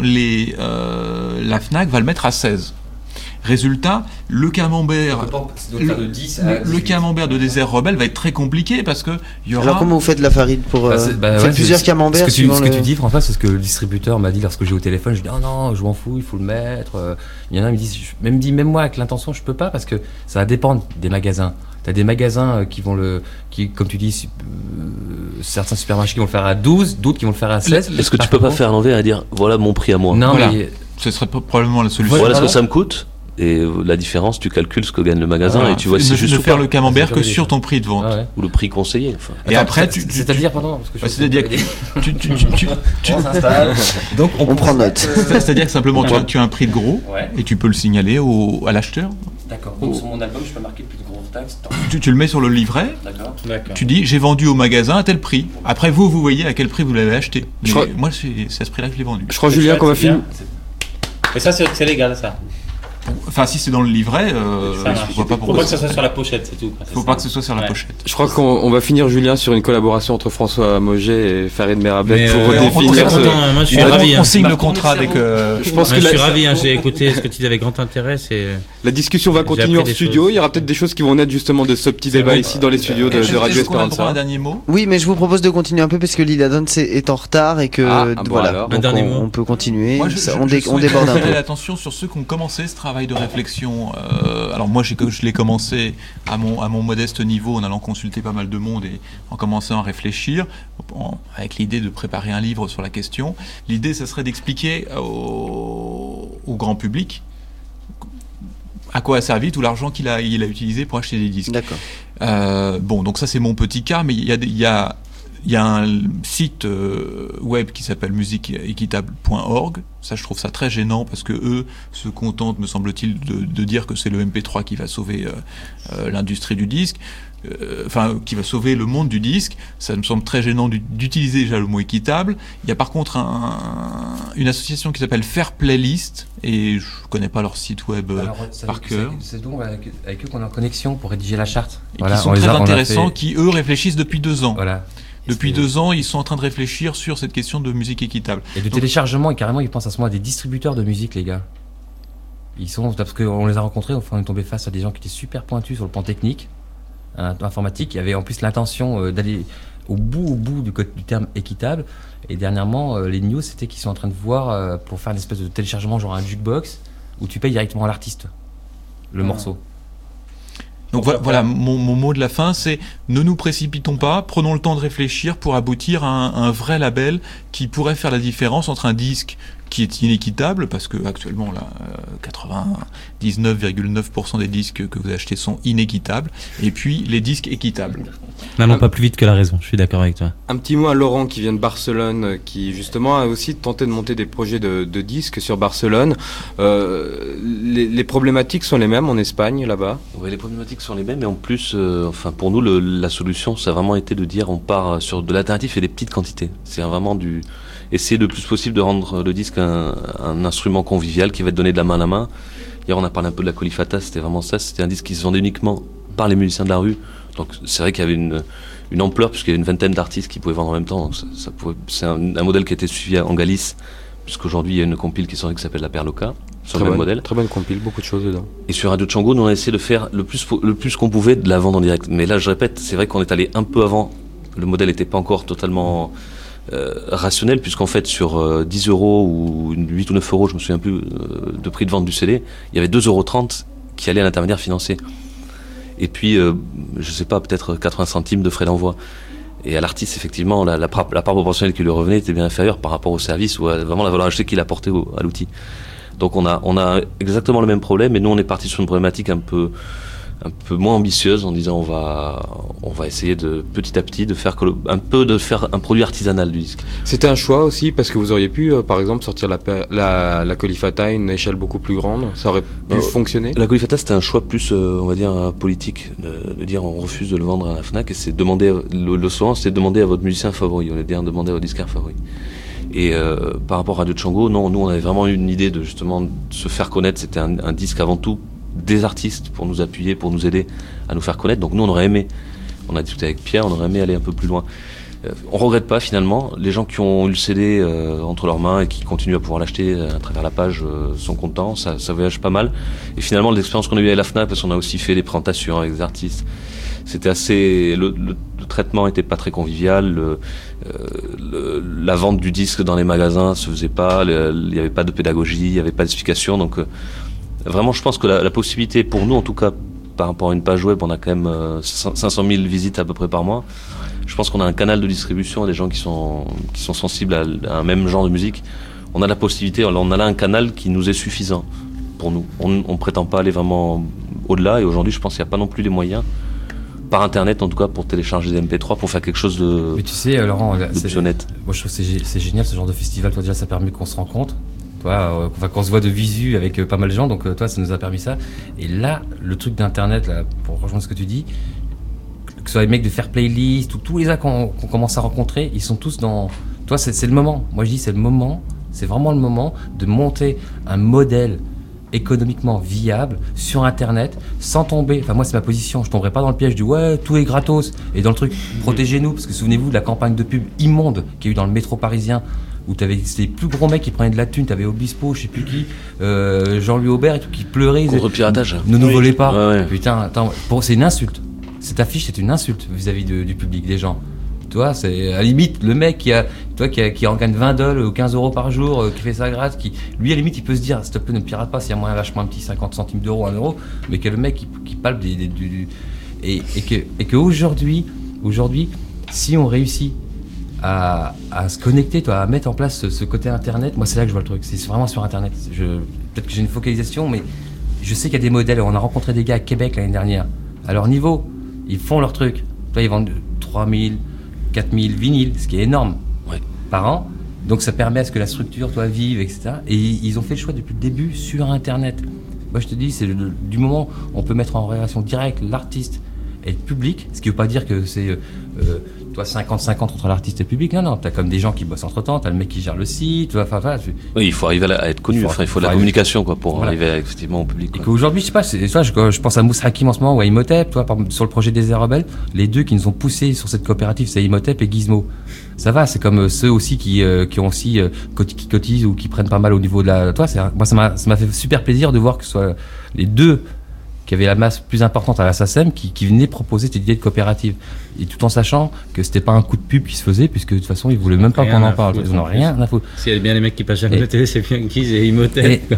la Fnac va le mettre à 16. Résultat, le camembert, le camembert de Désert Rebelle va être très compliqué parce que il y aura.
Alors comment vous faites la farine pour plusieurs camemberts?
Ce que tu dis, François, c'est ce que le distributeur m'a dit lorsque j'ai au téléphone. Je dis non, je m'en fous, il faut le mettre. Il y en a qui me disent même moi avec l'intention, je peux pas parce que ça va dépendre des magasins. T'as des magasins comme tu dis, certains supermarchés qui vont le faire à 12, d'autres qui vont le faire à 16.
Est-ce que tu peux pas faire à l'envers et dire voilà mon prix à moi?
Non,
voilà. Mais ce serait probablement la solution.
Voilà ce que ça me coûte. Et la différence, tu calcules ce que gagne le magasin et tu vois si c'est juste
ne faire le camembert que sur ton prix de vente.
Ah ouais. Ou le prix conseillé. Enfin.
Et après,
c'est-à-dire, pardon,
c'est-à-dire que
on s'installe. Donc
on prend note.
C'est-à-dire que simplement tu as un prix de gros et tu peux le signaler à l'acheteur.
D'accord. Donc sur mon album, je peux marquer le prix de gros taxe.
Tu le mets sur le livret.
D'accord.
Tu dis j'ai vendu au magasin à tel prix. Après vous voyez à quel prix vous l'avez acheté. Moi c'est à ce prix-là que je l'ai vendu.
Je crois Julien qu'on va finir.
Et ça c'est légal ça.
Enfin, si c'est dans le livret, je vois pas pourquoi.
Faut pas que ce soit sur la pochette, c'est tout.
Faut pas que ce soit sur la pochette.
Je crois qu'on va finir, Julien, sur une collaboration entre François Moget et Farid Merabet pour
redéfinir. Moi, je suis ravi.
On signe le contrat avec.
Je suis ravi. J'ai écouté ce que tu dis avec grand intérêt.
La discussion va continuer en studio. Il y aura peut-être des choses qui vont naître justement de ce petit débat ici dans les studios de Radio Esperanza.
Un dernier mot.
Oui, mais je vous propose de continuer un peu parce que Lila Dance est en retard et que voilà.
Un dernier mot.
On peut continuer.
On
déborde un peu.
Attention sur ceux qui ont commencé ce travail de réflexion. Alors moi je l'ai commencé à mon modeste niveau en allant consulter pas mal de monde et en commençant à réfléchir avec l'idée de préparer un livre sur la question. L'idée ça serait d'expliquer au grand public à quoi a servi tout l'argent qu'il a utilisé pour acheter des disques.
D'accord.
Donc ça c'est mon petit cas, mais il y a un site web qui s'appelle musiqueéquitable.org. Ça, je trouve ça très gênant parce que eux se contentent, me semble-t-il, de dire que c'est le MP3 qui va sauver l'industrie du disque, qui va sauver le monde du disque. Ça me semble très gênant d'utiliser déjà le mot équitable. Il y a par contre une association qui s'appelle Fair Playlist et je connais pas leur site web par cœur.
C'est donc avec eux qu'on est en connexion pour rédiger la charte.
Et qui sont très intéressants, qui eux réfléchissent depuis 2 ans.
Voilà.
Depuis 2 ans, ils sont en train de réfléchir sur cette question de musique équitable.
Et de téléchargement, et carrément, ils pensent à ce moment à des distributeurs de musique, les gars. Parce qu'on les a rencontrés, on est tombé face à des gens qui étaient super pointus sur le plan technique, informatique. Il y avait en plus l'intention d'aller au bout du terme équitable. Et dernièrement, les news, c'était qu'ils sont en train de voir pour faire une espèce de téléchargement, genre un jukebox, où tu payes directement à l'artiste le morceau.
Donc voilà, mon mot de la fin, c'est ne nous précipitons pas, prenons le temps de réfléchir pour aboutir à un vrai label qui pourrait faire la différence entre un disque qui est inéquitable, parce que actuellement là, 99,9% des disques que vous achetez sont inéquitables, et puis les disques équitables.
N'allons pas plus vite que la raison, je suis d'accord avec toi.
Un petit mot à Laurent qui vient de Barcelone, qui justement a aussi tenté de monter des projets de disques sur Barcelone. Les problématiques sont les mêmes en Espagne, là-bas?
Oui, les problématiques sont les mêmes, et en plus, pour nous, la solution, ça a vraiment été de dire on part sur de l'alternatif et des petites quantités. C'est vraiment essayer le plus possible de rendre le disque un instrument convivial qui va te donner de la main à la main. Hier, on a parlé un peu de la Colifata, c'était vraiment ça. C'était un disque qui se vendait uniquement par les musiciens de la rue. Donc c'est vrai qu'il y avait une ampleur, puisqu'il y avait une vingtaine d'artistes qui pouvaient vendre en même temps. Donc c'est un modèle qui a été suivi en Galice, puisqu'aujourd'hui il y a une compile qui s'appelle la Perloca, sur le même modèle.
Très bonne compile, beaucoup de choses dedans.
Et sur Radio Django, nous on a essayé de faire le plus qu'on pouvait de la vendre en direct. Mais là, je répète, c'est vrai qu'on est allé un peu avant. Le modèle n'était pas encore totalement rationnel, puisqu'en fait sur 10 € ou 8 ou 9 €, je me souviens plus de prix de vente du CD, il y avait 2,30 € qui allaient à l'intermédiaire financier. Et puis, je sais pas, peut-être 80 centimes de frais d'envoi. Et à l'artiste, effectivement, la part proportionnelle qui lui revenait était bien inférieure par rapport au service ou à vraiment la valeur ajoutée qu'il apportait à l'outil. Donc on a exactement le même problème, et nous on est parti sur une problématique un peu un peu moins ambitieuse en disant on va essayer de petit à petit de faire un produit artisanal du disque.
C'était un choix aussi parce que vous auriez pu par exemple sortir la Colifata à une échelle beaucoup plus grande, ça aurait pu fonctionner.
La Colifata c'était un choix plus on va dire politique, de dire on refuse de le vendre à la Fnac, et c'est demander le slogan c'est demander à votre musicien favori, on va dire demander à votre disquaire favori. Et par rapport à Radio Django, non, nous on avait vraiment eu une idée de justement se faire connaître. C'était un disque avant tout des artistes pour nous appuyer, pour nous aider à nous faire connaître. Donc nous on aurait aimé, on a discuté avec Pierre, on aurait aimé aller un peu plus loin. On regrette pas finalement, les gens qui ont eu le CD entre leurs mains et qui continuent à pouvoir l'acheter à travers la page sont contents, ça voyage pas mal. Et finalement l'expérience qu'on a eue à la Fnac, parce qu'on a aussi fait des présentations avec des artistes, c'était assez, le traitement était pas très convivial, la vente du disque dans les magasins se faisait pas, il n'y avait pas de pédagogie, il n'y avait pas d'explication, donc vraiment je pense que la possibilité pour nous en tout cas par rapport à une page web, on a quand même 500 000 visites à peu près par mois. Je pense qu'on a un canal de distribution, des gens qui sont sensibles à un même genre de musique. On a la possibilité, on a là un canal qui nous est suffisant pour nous. On prétend pas aller vraiment au-delà, et aujourd'hui je pense qu'il n'y a pas non plus les moyens par internet en tout cas pour télécharger des MP3 pour faire quelque chose de.
Mais tu sais Laurent,
plus honnête.
Moi je trouve que c'est génial ce genre de festival. Toi déjà ça permet qu'on se rencontre. Toi, qu'on se voit de visu avec pas mal de gens, donc toi ça nous a permis ça. Et là le truc d'internet là, pour rejoindre ce que tu dis, que ce soit les mecs de faire playlist ou tous les gars qu'on commence à rencontrer, ils sont tous dans. Toi c'est le moment. Moi je dis c'est le moment. C'est vraiment le moment de monter un modèle économiquement viable sur internet sans tomber, enfin moi c'est ma position, je tomberai pas dans le piège du ouais tout est gratos et dans le truc protégez-nous, parce que souvenez-vous de la campagne de pub immonde qu'il y a eu dans le métro parisien où t'avais les plus gros mecs qui prenaient de la thune, t'avais Obispo, je sais plus qui, Jean-Louis Aubert et tout qui pleurait,
contre piratage,
ne nous volez pas,
ouais.
Putain attends, c'est une insulte, cette affiche c'est une insulte vis-à-vis du public, des gens. Toi, c'est à la limite le mec qui en gagne 20 $ ou 15 € par jour, qui fait ça gratis, qui lui à la limite il peut se dire s'il te plaît ne pirate pas, s'il y a moyen vachement un petit 50 centimes d'euros, 1 €, mais que le mec qui palpe et que aujourd'hui si on réussit à se connecter, toi, à mettre en place ce côté internet, moi c'est là que je vois le truc, c'est vraiment sur internet. Peut-être que j'ai une focalisation, mais je sais qu'il y a des modèles. On a rencontré des gars à Québec l'année dernière, à leur niveau, ils font leur truc. Toi, ils vendent 3000 4000 vinyles, ce qui est énorme, par an. Donc ça permet à ce que la structure vive, etc. Et ils ont fait le choix depuis le début sur internet. Moi je te dis, c'est du moment où on peut mettre en relation directe l'artiste et le public, ce qui veut pas dire que c'est 50-50 entre l'artiste et le public. Non, t'as comme des gens qui bossent entre temps, t'as le mec qui gère le site,
oui, il faut arriver à être connu, il faut de la communication pour arriver effectivement au public.
Et qu'aujourd'hui, je sais pas, je pense à Moussa Hakim en ce moment ou à Imhotep, sur le projet des Airs Rebelles, les deux qui nous ont poussé sur cette coopérative, c'est Imhotep et Gizmo. Ça va, c'est comme ceux aussi qui ont aussi qui cotisent ou qui prennent pas mal au niveau de la. Moi ça m'a fait super plaisir de voir que ce soit les deux qui avaient la masse plus importante à la SACEM qui venaient proposer cette idée de coopérative, et tout en sachant que c'était pas un coup de pub qui se faisait, puisque de toute façon ils voulaient même pas qu'on en parle, ils n'ont rien à foutre.
S'il y a bien les mecs qui passent jamais à la télé, c'est bien Giz et Imhotep.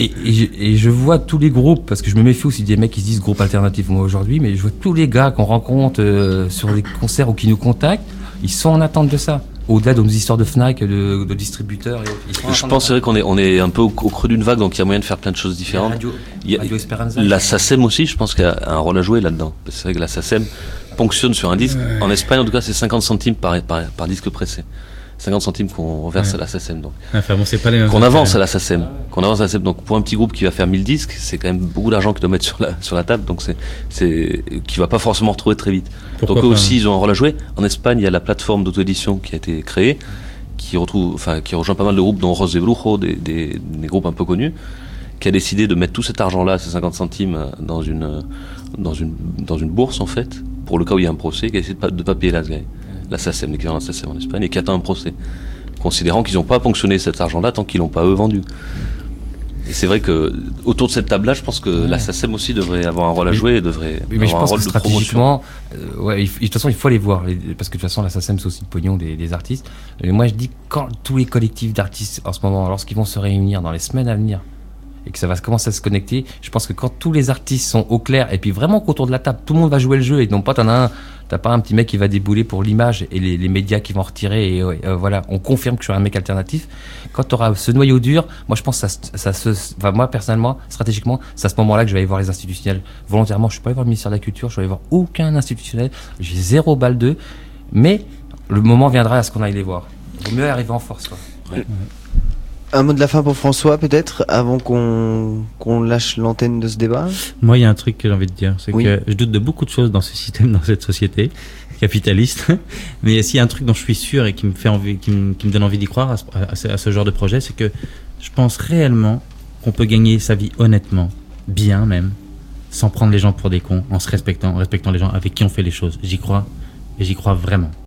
Et je vois tous les groupes, parce que je me méfie aussi des mecs qui se disent groupe alternatif moi aujourd'hui, mais je vois tous les gars qu'on rencontre sur les concerts ou qui nous contactent, ils sont en attente de ça. Au-delà de nos histoires de Fnac, de distributeurs.
Je pense c'est vrai qu'on est un peu au creux d'une vague, donc il y a moyen de faire plein de choses différentes.
Radio Esperanza,
la SACEM aussi, je pense qu'il y a un rôle à jouer là-dedans. C'est vrai que la SACEM ponctionne sur un disque. En Espagne, en tout cas, c'est 50 centimes par disque pressé. 50 centimes qu'on reverse à la SACEM. Donc.
Enfin bon, c'est pas les mêmes.
Qu'on avance à la SACEM. Donc pour un petit groupe qui va faire 1000 disques, c'est quand même beaucoup d'argent qu'il doit mettre sur la table, donc qui va pas forcément retrouver très vite. Donc eux aussi, ils ont un rôle à jouer. En Espagne, il y a la plateforme d'auto-édition qui a été créée, qui rejoint pas mal de groupes, dont Rose de Brujo, des groupes un peu connus, qui a décidé de mettre tout cet argent-là, ces 50 centimes, dans une bourse en fait, pour le cas où il y a un procès, qui a essayé de pas payer la SACEM, l'équivalent de la SACEM en Espagne, et qui attend un procès, considérant qu'ils n'ont pas ponctionné cet argent-là tant qu'ils l'ont pas eux vendu. Et c'est vrai que autour de cette table-là, je pense que la SACEM aussi devrait avoir un rôle à jouer et devrait avoir un rôle de promotion.
De toute façon, il faut aller voir, parce que de toute façon, la SACEM c'est aussi le pognon des artistes. Et moi, je dis quand tous les collectifs d'artistes en ce moment, lorsqu'ils vont se réunir dans les semaines à venir, et que ça va commencer à se connecter, je pense que quand tous les artistes sont au clair, et puis vraiment qu'autour de la table, tout le monde va jouer le jeu, et non pas t'en as un, T'as pas un petit mec qui va débouler pour l'image et les médias qui vont retirer et voilà, on confirme que je suis un mec alternatif. Quand tu auras ce noyau dur, moi je pense que moi personnellement, stratégiquement, c'est à ce moment-là que je vais aller voir les institutionnels. Volontairement, je suis pas allé voir le ministère de la Culture, je vais aller voir aucun institutionnel, j'ai 0 balle d'eux, mais le moment viendra à ce qu'on aille les voir. Il vaut mieux arriver en force, quoi. Ouais.
Un mot de la fin pour François, peut-être, avant qu'on lâche l'antenne de ce débat.
Moi, il y a un truc que j'ai envie de dire, c'est que je doute de beaucoup de choses dans ce système, dans cette société capitaliste. Mais s'il y a un truc dont je suis sûr et qui me fait envie, qui me donne envie d'y croire à ce genre de projet, c'est que je pense réellement qu'on peut gagner sa vie honnêtement, bien même, sans prendre les gens pour des cons, en respectant les gens avec qui on fait les choses. J'y crois, et j'y crois vraiment.